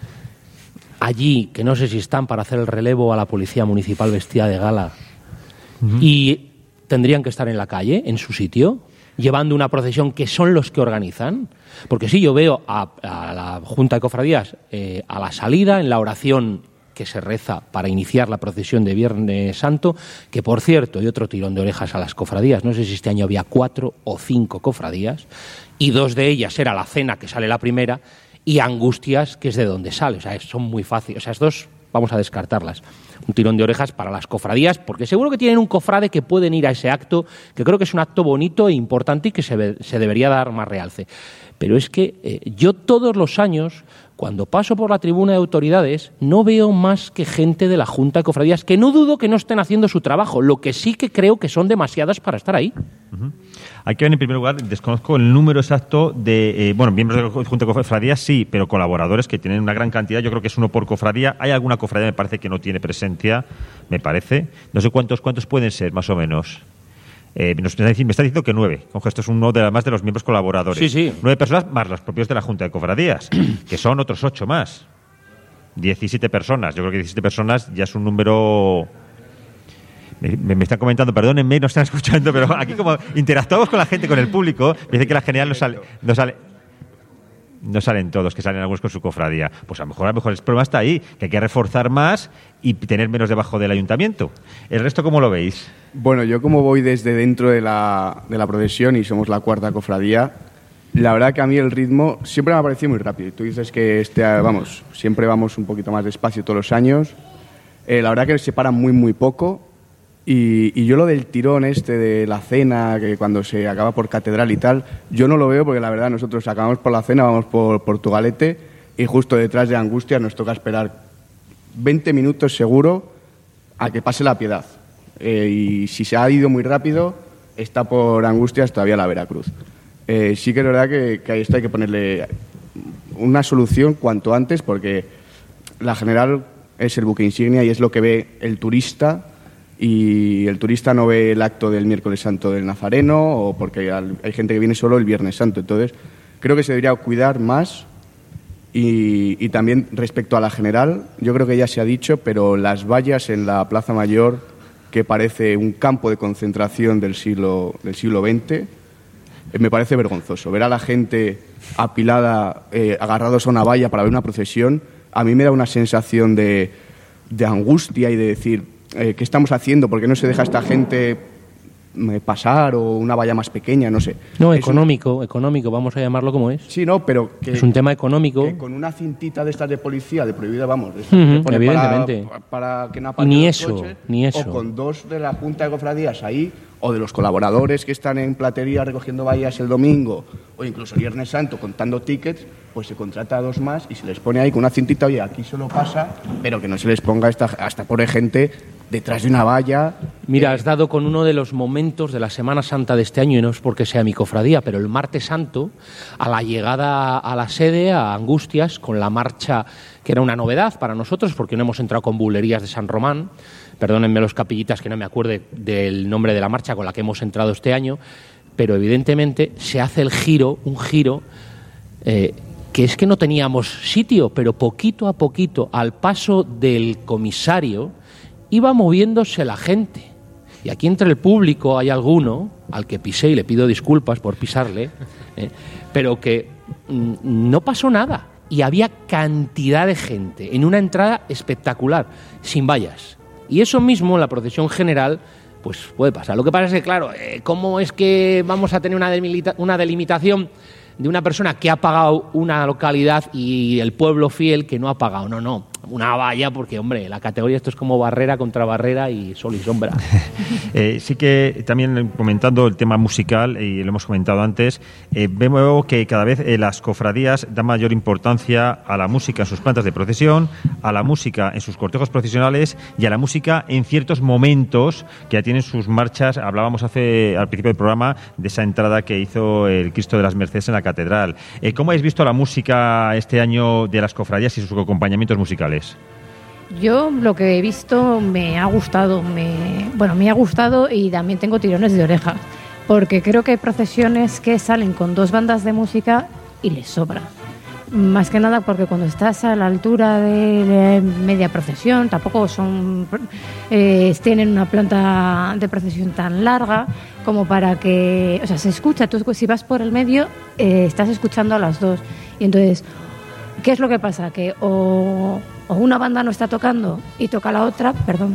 I: allí, que no sé si están para hacer el relevo a la policía municipal vestida de gala, uh-huh, y tendrían que estar en la calle, en su sitio, llevando una procesión que son los que organizan? Porque sí, yo veo a, a la Junta de Cofradías eh, a la salida, en la oración que se reza para iniciar la procesión de Viernes Santo, que por cierto, y otro tirón de orejas a las cofradías, no sé si este año había cuatro o cinco cofradías, y dos de ellas era la cena, que sale la primera, y Angustias, que es de donde sale, o sea, son muy fáciles, esas dos vamos a descartarlas. Un tirón de orejas para las cofradías, porque seguro que tienen un cofrade que pueden ir a ese acto, que creo que es un acto bonito e importante y que se, ve, se debería dar más realce. Pero es que eh, yo todos los años, cuando paso por la tribuna de autoridades, no veo más que gente de la Junta de Cofradías, que no dudo que no estén haciendo su trabajo, lo que sí que creo que son demasiadas para estar ahí.
E: Uh-huh. Hay que ver, en primer lugar, desconozco el número exacto de, eh, bueno, miembros de la Junta de Cofradías sí, pero colaboradores que tienen una gran cantidad, yo creo que es uno por cofradía. Hay alguna cofradía, me parece, que no tiene presencia, me parece. No sé cuántos cuántos pueden ser, más o menos. Eh, me, está diciendo, me está diciendo que nueve. Ojo, esto es uno de, más de los miembros colaboradores.
I: Sí, sí.
E: Nueve personas más los propios de la Junta de Cofradías, que son otros ocho más. Diecisiete personas. Yo creo que diecisiete personas ya es un número... Me, me están comentando, perdónenme, no están escuchando, pero aquí como interactuamos con la gente, con el público, me dice que la general no sale... No sale No salen todos, que salen algunos con su cofradía. Pues a lo mejor, a lo mejor el problema está ahí, que hay que reforzar más y tener menos debajo del ayuntamiento. ¿El resto cómo lo veis?
G: Bueno, yo como voy desde dentro de la, de la procesión y somos la cuarta cofradía, La verdad que a mí el ritmo siempre me ha parecido muy rápido. Tú dices que este, vamos, siempre vamos un poquito más despacio todos los años. Eh, la verdad que se para muy, muy poco. Y, y yo lo del tirón este de la cena, que cuando se acaba por Catedral y tal, yo no lo veo porque la verdad nosotros acabamos por la cena, vamos por Portugalete y justo detrás de Angustias nos toca esperar veinte minutos seguro a que pase la Piedad. Eh, y si se ha ido muy rápido, está por Angustias todavía la Veracruz. Eh, sí que es verdad que, que a esto hay que ponerle una solución cuanto antes porque la General es el buque insignia y es lo que ve el turista y el turista no ve el acto del miércoles santo del Nazareno o porque hay gente que viene solo el Viernes Santo. Entonces creo que se debería cuidar más y, y también respecto a la General, yo creo que ya se ha dicho, pero las vallas en la Plaza Mayor, que parece un campo de concentración del siglo, del siglo veinte, me parece vergonzoso. Ver a la gente apilada, eh, agarrados a una valla para ver una procesión, a mí me da una sensación de, de angustia y de decir, eh, ¿qué estamos haciendo? ¿Por qué no se deja a esta gente eh, pasar o una valla más pequeña? No sé.
I: No,
G: es
I: económico, un... económico, vamos a llamarlo como es.
G: Sí, no, pero... Que,
I: es un tema económico.
G: Que con una cintita de estas de policía, de prohibida, vamos, de
I: uh-huh, que evidentemente.
G: Para, para que no
I: ni eso, coches, ni eso.
G: O con dos de la Junta de Cofradías ahí, o de los colaboradores que están en platería recogiendo vallas el domingo, o incluso el Viernes Santo contando tickets, pues se contrata a dos más y se les pone ahí con una cintita, oye, aquí solo pasa, pero que no se les ponga esta, hasta pobre gente detrás de una valla.
I: Mira, eh... has dado con uno de los momentos de la Semana Santa de este año, y no es porque sea mi cofradía, pero el Martes Santo, a la llegada a la sede, a Angustias, con la marcha, que era una novedad para nosotros, porque no hemos entrado con bulerías de San Román. Perdónenme los capillitas que no me acuerde del nombre de la marcha con la que hemos entrado este año, pero evidentemente se hace el giro, un giro, eh, que es que no teníamos sitio, pero poquito a poquito, al paso del comisario, iba moviéndose la gente. Y aquí entre el público hay alguno, al que pisé y le pido disculpas por pisarle, eh, pero que mm, no pasó nada. Y había cantidad de gente en una entrada espectacular, sin vallas. Y eso mismo en la procesión general pues puede pasar. Lo que pasa es que, claro, eh, ¿cómo es que vamos a tener una, delimita- una delimitación de una persona que ha pagado una localidad y el pueblo fiel que no ha pagado? No, no, una valla, porque, hombre, la categoría esto es como barrera contra barrera y sol y sombra.
E: eh, sí que también comentando el tema musical, y lo hemos comentado antes, eh, vemos que cada vez eh, las cofradías dan mayor importancia a la música en sus plantas de procesión, a la música en sus cortejos procesionales y a la música en ciertos momentos que ya tienen sus marchas. Hablábamos hace al principio del programa de esa entrada que hizo el Cristo de las Mercedes en la Catedral. Eh, ¿Cómo habéis visto la música este año de las cofradías y sus acompañamientos musicales?
F: Yo lo que he visto me ha gustado, me, bueno, me ha gustado y también tengo tirones de oreja, porque creo que hay procesiones que salen con dos bandas de música y les sobra. Más que nada porque cuando estás a la altura de media procesión, tampoco son eh, tienen una planta de procesión tan larga como para que, o sea, se escucha, tú si vas por el medio eh, estás escuchando a las dos y entonces, ¿qué es lo que pasa? Que o, o una banda no está tocando y toca la otra, perdón.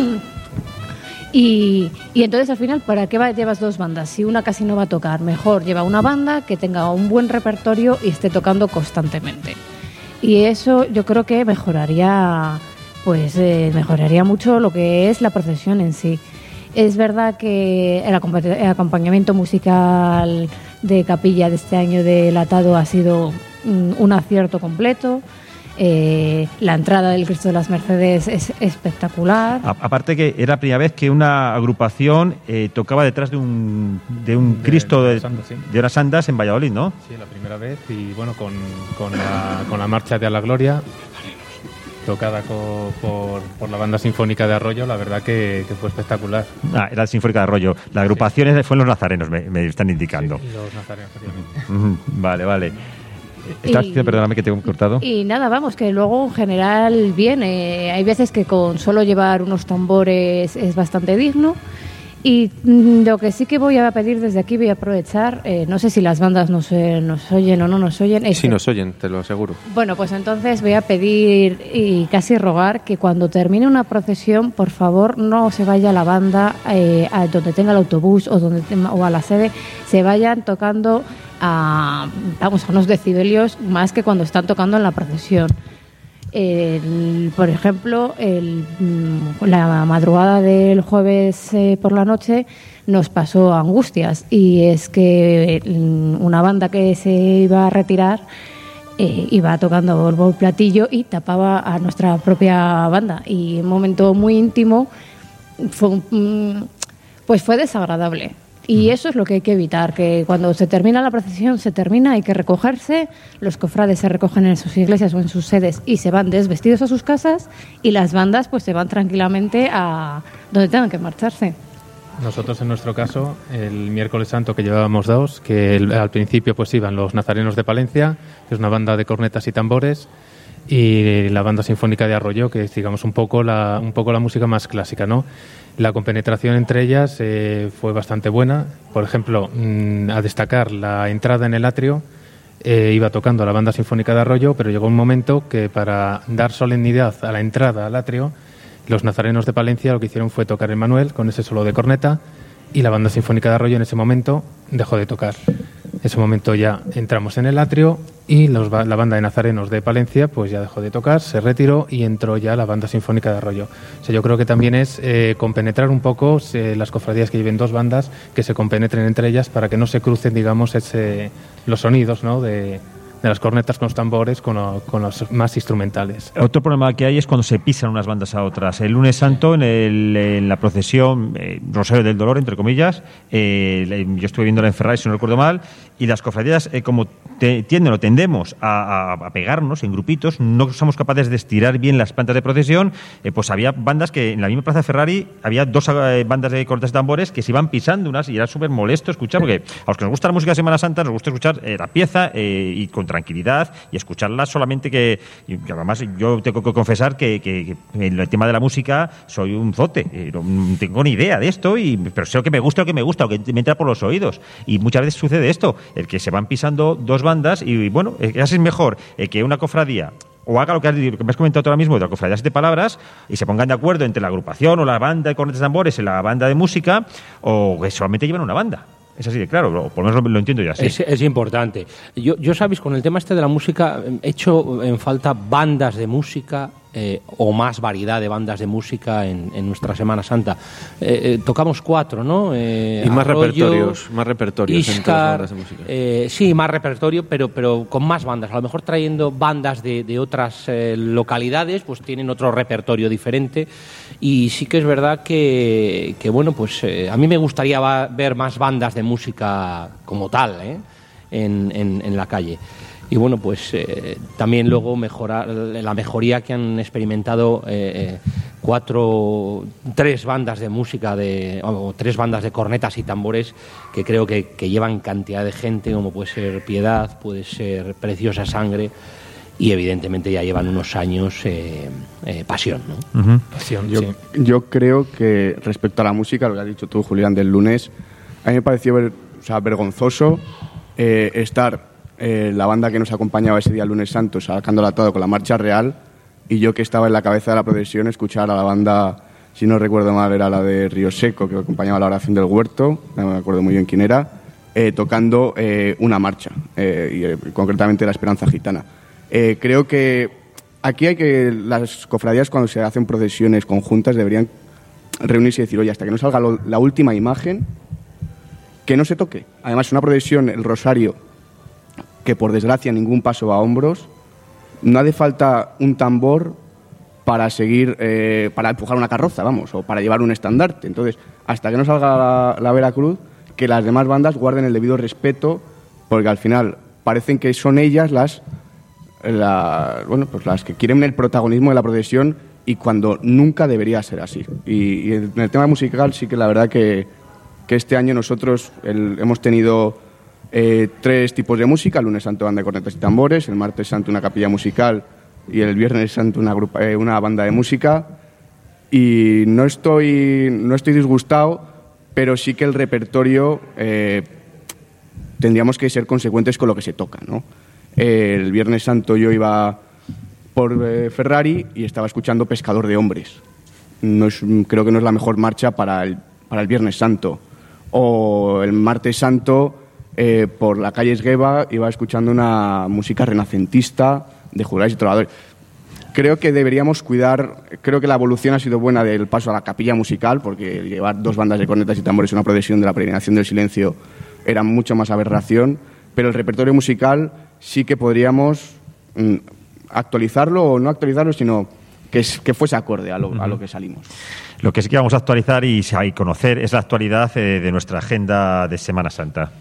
F: Y, y entonces al final, ¿para qué va, llevas dos bandas? Si una casi no va a tocar, mejor lleva una banda que tenga un buen repertorio y esté tocando constantemente. Y eso yo creo que mejoraría, pues eh, mejoraría mucho lo que es la procesión en sí. Es verdad que el, acompa- el acompañamiento musical de capilla de este año del Atado ha sido un, un acierto completo. Eh, la entrada del Cristo de las Mercedes es espectacular.
E: A, aparte que era la primera vez que una agrupación eh, tocaba detrás de un, de un de, Cristo de, de, Santa, sí. de unas andas en Valladolid, ¿no?
H: Sí, la primera vez y bueno, con, con, la, con la marcha de A la Gloria, tocada co, por, por la banda sinfónica de Arroyo, la verdad que, que fue espectacular.
E: Ah, era la sinfónica de Arroyo. La agrupación sí. fue en los Nazarenos, me, me están indicando.
H: Sí, los Nazarenos, efectivamente.
E: Vale, vale. ¿Estás diciendo, perdóname que te he cortado?
F: Y nada, vamos, que luego en general bien, eh, hay veces que con solo llevar unos tambores es bastante digno. Y mm, lo que sí que voy a pedir desde aquí, voy a aprovechar, eh, no sé si las bandas nos, eh, nos oyen o no nos oyen.
K: Sí, que, nos oyen, te lo aseguro.
F: Bueno, pues entonces voy a pedir y casi rogar que cuando termine una procesión, por favor, no se vaya la banda eh, a donde tenga el autobús o, donde, o a la sede, se vayan tocando a, vamos, a unos decibelios más que cuando están tocando en la procesión. El, por ejemplo, el, la madrugada del jueves eh, por la noche nos pasó Angustias, y es que una banda que se iba a retirar eh, iba tocando bombo y platillo y tapaba a nuestra propia banda, y un momento muy íntimo fue, pues fue desagradable. Y eso es lo que hay que evitar, que cuando se termina la procesión, se termina, hay que recogerse, los cofrades se recogen en sus iglesias o en sus sedes y se van desvestidos a sus casas, y las bandas pues se van tranquilamente a donde tengan que marcharse.
H: Nosotros, en nuestro caso, el miércoles santo, que llevábamos dos, que el, al principio pues iban los Nazarenos de Palencia, que es una banda de cornetas y tambores, y la banda sinfónica de Arroyo, que es, digamos, un poco la, un poco la música más clásica, ¿no? La compenetración entre ellas eh, fue bastante buena. Por ejemplo, mmm, a destacar la entrada en el atrio, eh, iba tocando la banda sinfónica de Arroyo, pero llegó un momento que, para dar solemnidad a la entrada al atrio, los Nazarenos de Palencia lo que hicieron fue tocar el Manuel con ese solo de corneta, y la banda sinfónica de Arroyo en ese momento dejó de tocar. En ese momento ya entramos en el atrio y los, la banda de Nazarenos de Palencia pues ya dejó de tocar, se retiró y entró ya la banda sinfónica de Arroyo. O sea, yo creo que también es eh, compenetrar un poco eh, las cofradías que lleven dos bandas, que se compenetren entre ellas para que no se crucen, digamos, ese, los sonidos, ¿no?, de, de las cornetas con los tambores con, lo, con los más instrumentales.
E: Otro problema que hay es cuando se pisan unas bandas a otras. El lunes santo, en, el, en la procesión eh, Rosario del Dolor, entre comillas, eh, yo estuve viéndola en Ferrari, si no recuerdo mal, y las cofradías, eh, como te, tienden o tendemos a, a, a pegarnos en grupitos, no somos capaces de estirar bien las plantas de procesión, eh, pues había bandas que en la misma plaza de Ferrari había dos eh, bandas de cornetas y tambores que se iban pisando unas, y era súper molesto escuchar, porque a los que nos gusta la música de Semana Santa nos gusta escuchar eh, la pieza eh, y con tranquilidad, y escucharla solamente que, y además yo tengo que confesar que, que, que en el tema de la música soy un zote, eh, no tengo ni idea de esto, y, pero sé lo que me gusta, lo que me gusta, lo que me entra por los oídos, y muchas veces sucede esto, el que se van pisando dos bandas, y, y bueno, casi es mejor eh, que una cofradía o haga lo que, has, lo que me has comentado ahora mismo de la cofradía de palabras, y se pongan de acuerdo entre la agrupación o la banda de cornetas y tambores y la banda de música, o que solamente llevan una banda. Es así de claro, o por lo menos lo, lo entiendo yo así.
I: Es, es importante. Yo, yo, sabéis, con el tema este de la música, he hecho en falta bandas de música eh, o más variedad de bandas de música en, en nuestra Semana Santa. Eh, eh, tocamos cuatro, ¿no? Eh,
K: y más
I: Arroyo,
K: repertorios, más repertorios
I: Iscar,
K: en todas las bandas de música.
I: Eh, sí, más repertorio, pero, pero con más bandas. A lo mejor trayendo bandas de, de otras eh, localidades, pues tienen otro repertorio diferente. Y sí que es verdad que, que bueno, pues eh, a mí me gustaría va, ver más bandas de música como tal, ¿eh? en, en, en la calle. Y bueno, pues eh, también luego mejorar la mejoría que han experimentado eh, cuatro, tres bandas de música, de, o tres bandas de cornetas y tambores, que creo que, que llevan cantidad de gente, como puede ser Piedad, puede ser Preciosa Sangre, y evidentemente ya llevan unos años eh, eh, Pasión, ¿no?
E: Uh-huh.
I: Pasión,
G: yo,
I: sí.
G: yo creo que respecto a la música, lo que has dicho tú, Julián, del lunes, a mí me pareció ver, o sea, vergonzoso eh, estar eh, la banda que nos acompañaba ese día el lunes santo sacando la toda con la marcha real, y yo, que estaba en la cabeza de la procesión, escuchar a la banda, si no recuerdo mal era la de Río Seco, que acompañaba la oración del huerto, no me acuerdo muy bien quién era, eh, tocando eh, una marcha, eh, y eh, concretamente la Esperanza Gitana. Eh, creo que aquí hay que, las cofradías, cuando se hacen procesiones conjuntas, deberían reunirse y decir, oye, hasta que no salga lo, la última imagen, que no se toque. Además, una procesión, el rosario, que por desgracia ningún paso va a hombros, no hace falta un tambor para seguir, eh, para empujar una carroza, vamos, o para llevar un estandarte. Entonces, hasta que no salga la, la Veracruz, que las demás bandas guarden el debido respeto, porque al final parecen que son ellas las La, bueno, pues las que quieren el protagonismo de la procesión, y cuando nunca debería ser así. Y, y en el tema musical sí que la verdad que, que este año nosotros el, hemos tenido eh, tres tipos de música: el lunes santo banda de cornetas y tambores, el martes santo una capilla musical, y el viernes santo una, grupa, eh, una banda de música. Y no estoy, no estoy disgustado, pero sí que el repertorio eh, tendríamos que ser consecuentes con lo que se toca, ¿no? El Viernes Santo yo iba por eh, Ferrari y estaba escuchando Pescador de Hombres. No es, creo que no es la mejor marcha para el, para el Viernes Santo. O el Martes Santo eh, por la calle Esgueva iba escuchando una música renacentista de juglares y trovadores. Creo que deberíamos cuidar, creo que la evolución ha sido buena del paso a la capilla musical, porque llevar dos bandas de cornetas y tambores en una procesión de la peregrinación del silencio era mucho más aberración, pero el repertorio musical sí que podríamos mm, actualizarlo o no actualizarlo, sino que, es, que fuese acorde a lo, uh-huh. a lo que salimos.
E: Lo que sí que vamos a actualizar y, y conocer es la actualidad eh, de nuestra agenda de Semana Santa.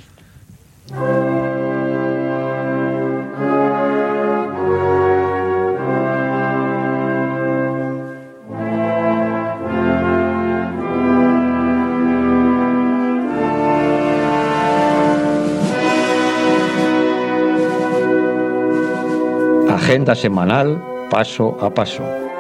D: Agenda semanal, paso a paso.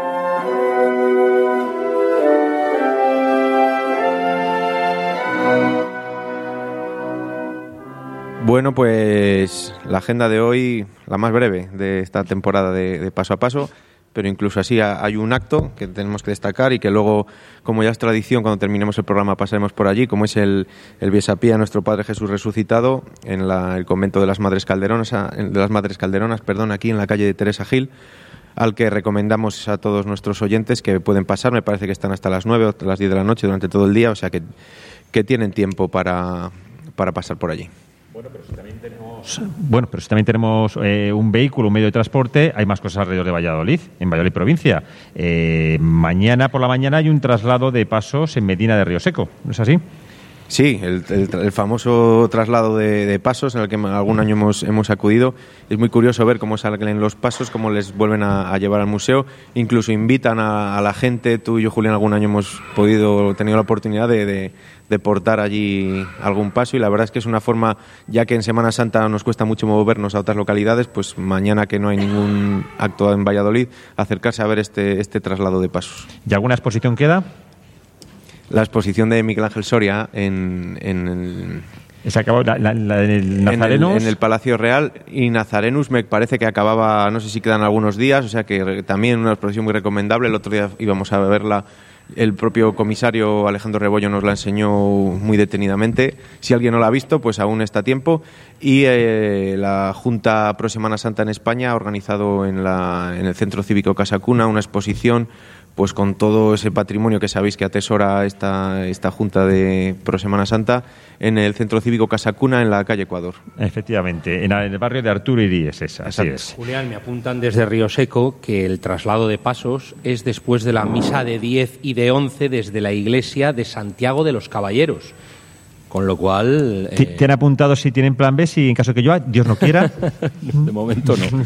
K: Bueno, pues la agenda de hoy, la más breve de esta temporada de, de Paso a Paso, pero incluso así hay un acto que tenemos que destacar y que luego, como ya es tradición, cuando terminemos el programa pasaremos por allí, como es el, el Besapía a nuestro Padre Jesús resucitado en la, el convento de las Madres Calderonas, de las Madres Calderonas, perdón, aquí en la calle de Teresa Gil, al que recomendamos a todos nuestros oyentes que pueden pasar. Me parece que están hasta las nueve o hasta las diez de la noche durante todo el día, o sea que, que tienen tiempo para, para pasar por allí.
E: Bueno, pero si también tenemos, bueno, pero si también tenemos eh, un vehículo, un medio de transporte, hay más cosas alrededor de Valladolid, en Valladolid provincia. Eh, mañana por la mañana hay un traslado de pasos en Medina de Río Seco, ¿no es así?
K: Sí, el, el, el famoso traslado de, de pasos en el que algún año hemos, hemos acudido. Es muy curioso ver cómo salen los pasos, cómo les vuelven a, a llevar al museo. Incluso invitan a, a la gente. Tú y yo, Julián, algún año hemos podido, tenido la oportunidad de, de, de portar allí algún paso, y la verdad es que es una forma, ya que en Semana Santa nos cuesta mucho movernos a otras localidades, pues mañana, que no hay ningún acto en Valladolid, acercarse a ver este, este traslado de pasos.
E: ¿Y alguna exposición queda?
K: La exposición de Miguel Ángel Soria en, en el...
E: ¿Se acabó la, la, la del Nazarenus?
K: En el, en el Palacio Real, y Nazarenus me parece que acababa, no sé si quedan algunos días, o sea que también una exposición muy recomendable. El otro día íbamos a verla, el propio comisario Alejandro Rebollo nos la enseñó muy detenidamente. Si alguien no la ha visto, pues aún está a tiempo. Y eh, la Junta Pro Semana Santa en España ha organizado en, la, en el Centro Cívico Casa Cuna una exposición, pues con todo ese patrimonio que sabéis que atesora esta, esta Junta de Pro Semana Santa, en el Centro Cívico Casa Cuna, en la calle Ecuador.
E: Efectivamente, en el barrio de Arturo Iríes, esa, así es.
I: Julián, me apuntan desde Río Seco que el traslado de pasos es después de la misa de diez y de once desde la iglesia de Santiago de los Caballeros. Con lo cual...
E: Eh... ¿Te han apuntado si tienen plan B, si en caso que yo, Dios no quiera?
I: De momento no.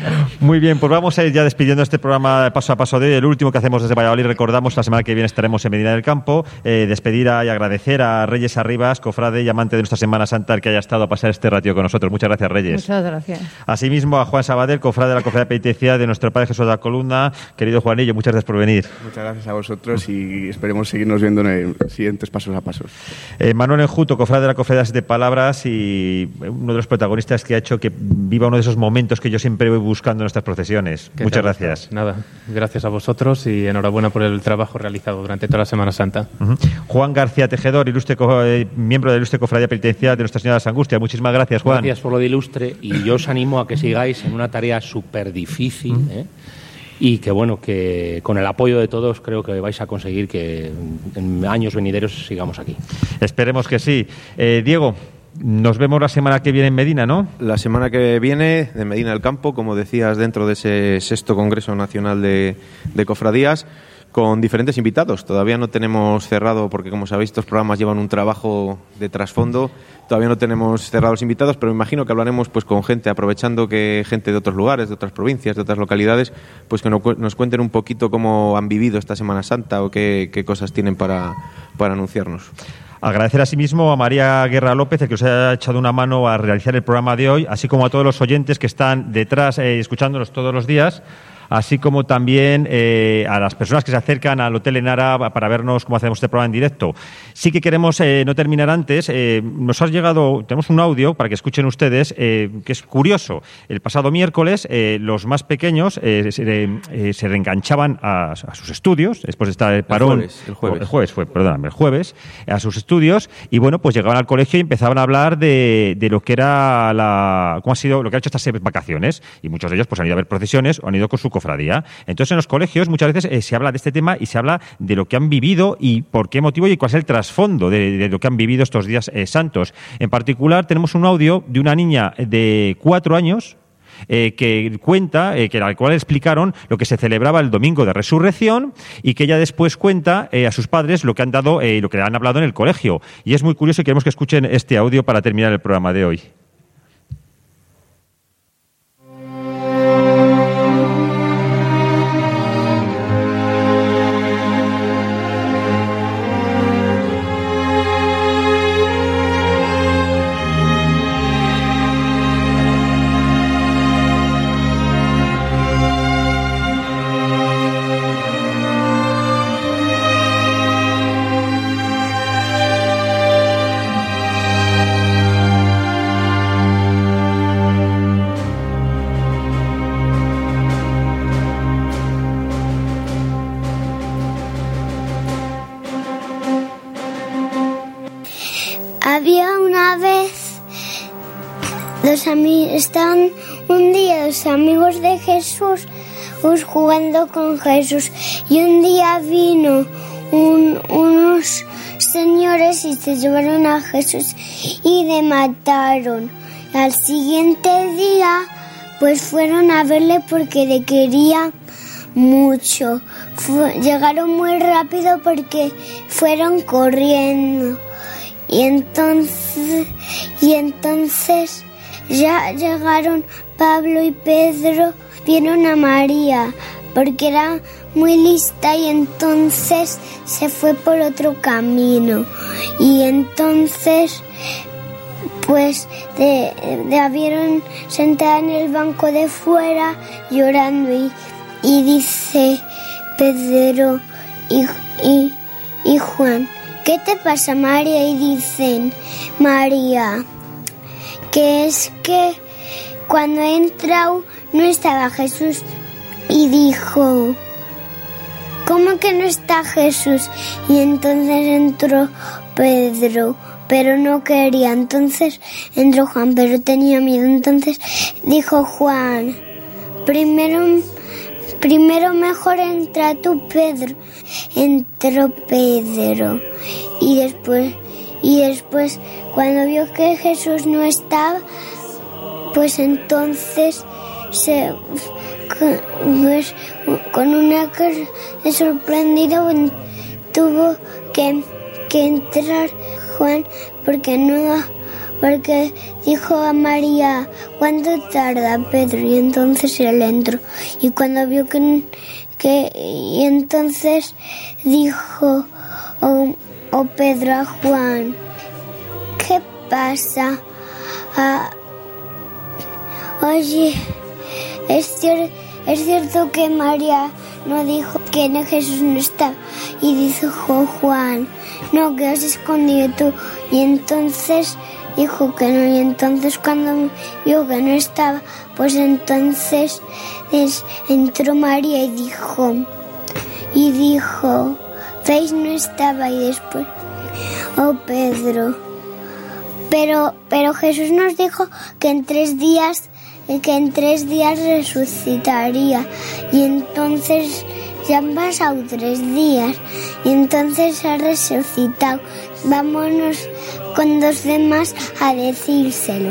E: Muy bien, pues vamos a ir ya despidiendo este programa paso a paso de hoy, el último que hacemos desde Valladolid. Recordamos, la semana que viene estaremos en Medina del Campo. Eh, despedir a, y agradecer a Reyes Arribas, cofrade y amante de nuestra Semana Santa, el que haya estado a pasar este ratio con nosotros. Muchas gracias, Reyes.
F: Muchas gracias. Asimismo,
E: a Juan Sabadell, cofrade de la Cofradía Penitenciaria de nuestro Padre Jesús de la Columna. Querido Juanillo, muchas gracias por venir.
G: Muchas gracias a vosotros y esperemos seguirnos viendo en los siguientes pasos a pasos.
E: Eh, Manuel Enjuto, cofrade de la Cofradía de Palabras y uno de los protagonistas que ha hecho que viva uno de esos momentos que yo siempre voy buscando en nuestras procesiones. Muchas gracias.
H: Nada, gracias a vosotros y enhorabuena por el trabajo realizado durante toda la Semana Santa.
E: Uh-huh. Juan García Tejedor, ilustre co- eh, miembro de la Ilustre Cofradía Penitenciaria de Nuestra Señora de las Angustias. Muchísimas gracias, Juan.
I: Gracias por lo de ilustre, y yo os animo a que sigáis en una tarea súper difícil, uh-huh. ¿eh? Y que bueno, que con el apoyo de todos creo que vais a conseguir que en años venideros sigamos aquí.
E: Esperemos que sí. Eh, Diego, nos vemos la semana que viene en Medina, ¿no?
K: La semana que viene de Medina del Campo, como decías, dentro de ese sexto Congreso Nacional de, de Cofradías, con diferentes invitados. Todavía no tenemos cerrado, porque como sabéis, estos programas llevan un trabajo de trasfondo. Todavía no tenemos cerrados los invitados, pero me imagino que hablaremos pues con gente, aprovechando que gente de otros lugares, de otras provincias, de otras localidades, pues que nos cuenten un poquito cómo han vivido esta Semana Santa o qué, qué cosas tienen para, para anunciarnos.
E: Agradecer asimismo a María Guerra López, el que os ha echado una mano a realizar el programa de hoy, así como a todos los oyentes que están detrás eh, escuchándonos todos los días, así como también eh, a las personas que se acercan al Hotel Enara para vernos cómo hacemos este programa en directo. Sí que queremos eh, no terminar antes. Eh, nos ha llegado, tenemos un audio para que escuchen ustedes, eh, que es curioso. El pasado miércoles, eh, los más pequeños eh, se, eh, se reenganchaban a, a sus estudios, después de estar el parón.
K: El jueves, el jueves.
E: El jueves fue, perdóname, el jueves, a sus estudios, y bueno, pues llegaban al colegio y empezaban a hablar de, de lo que era la, cómo ha sido, lo que ha hecho estas vacaciones, y muchos de ellos pues han ido a ver procesiones o han ido con su cofradía. Entonces, en los colegios muchas veces eh, se habla de este tema y se habla de lo que han vivido y por qué motivo y cuál es el trasfondo de, de lo que han vivido estos días eh, santos. En particular, tenemos un audio de una niña de cuatro años Eh, que cuenta, eh, que al cual explicaron lo que se celebraba el domingo de Resurrección, y que ella después cuenta eh, a sus padres lo que han dado y eh, lo que han hablado en el colegio. Y es muy curioso y queremos que escuchen este audio para terminar el programa de hoy.
O: Había una vez dos amigos, estaban un día dos amigos de Jesús pues, jugando con Jesús, y un día vino un, unos señores y se llevaron a Jesús y le mataron. Al siguiente día pues fueron a verle porque le querían mucho. Fu- llegaron muy rápido porque fueron corriendo. Y entonces, y entonces ya llegaron Pablo y Pedro, vieron a María, porque era muy lista, y entonces se fue por otro camino. Y entonces, pues, de, de, la vieron sentada en el banco de fuera, llorando, y, y dice Pedro y, y, y Juan: ¿qué te pasa, María? Y dicen: María, que es que cuando he entrado no estaba Jesús. Y dijo: ¿cómo que no está Jesús? Y entonces entró Pedro, pero no quería. Entonces entró Juan, pero tenía miedo. Entonces dijo Juan: primero, primero mejor entra tú, Pedro. Entró Pedro, y después, y después cuando vio que Jesús no estaba, pues entonces se, pues, con una cara de sorprendido, tuvo que, que entrar Juan, porque no, porque dijo a María: ¿cuánto tarda, Pedro? Y entonces él entró, y cuando vio que que y entonces dijo oh, oh Pedro a Juan: ¿qué pasa? Ah, oye, es, cier- es cierto que María no dijo que no, Jesús no estaba, y dijo Juan: no, que has escondido tú. Y entonces dijo que no, y entonces cuando vio que no estaba, pues entonces es, entró María y dijo, y dijo, ¿veis? No estaba. Y después, oh Pedro, pero, pero Jesús nos dijo que en tres días, que en tres días resucitaría, y entonces ya han pasado tres días, y entonces ha resucitado. Vámonos con los demás a decírselo.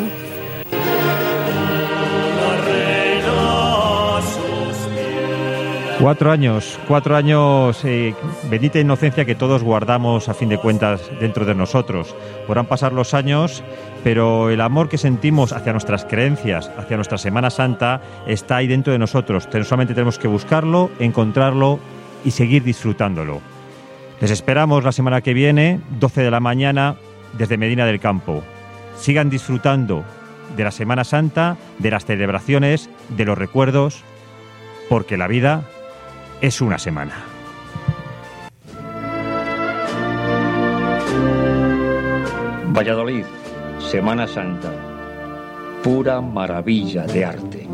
E: Cuatro años, cuatro años, eh, bendita inocencia que todos guardamos a fin de cuentas dentro de nosotros. Podrán pasar los años, pero el amor que sentimos hacia nuestras creencias, hacia nuestra Semana Santa, está ahí dentro de nosotros. Solamente tenemos que buscarlo, encontrarlo y seguir disfrutándolo. Les esperamos la semana que viene, doce de la mañana, desde Medina del Campo. Sigan disfrutando de la Semana Santa, de las celebraciones, de los recuerdos. porque la vida es una semana.
D: Valladolid, Semana Santa, pura maravilla de arte.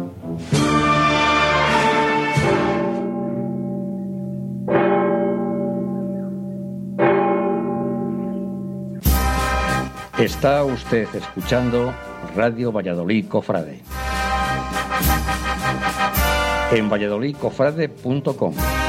D: Está usted escuchando Radio Valladolid Cofrade. En valladolid cofrade punto com.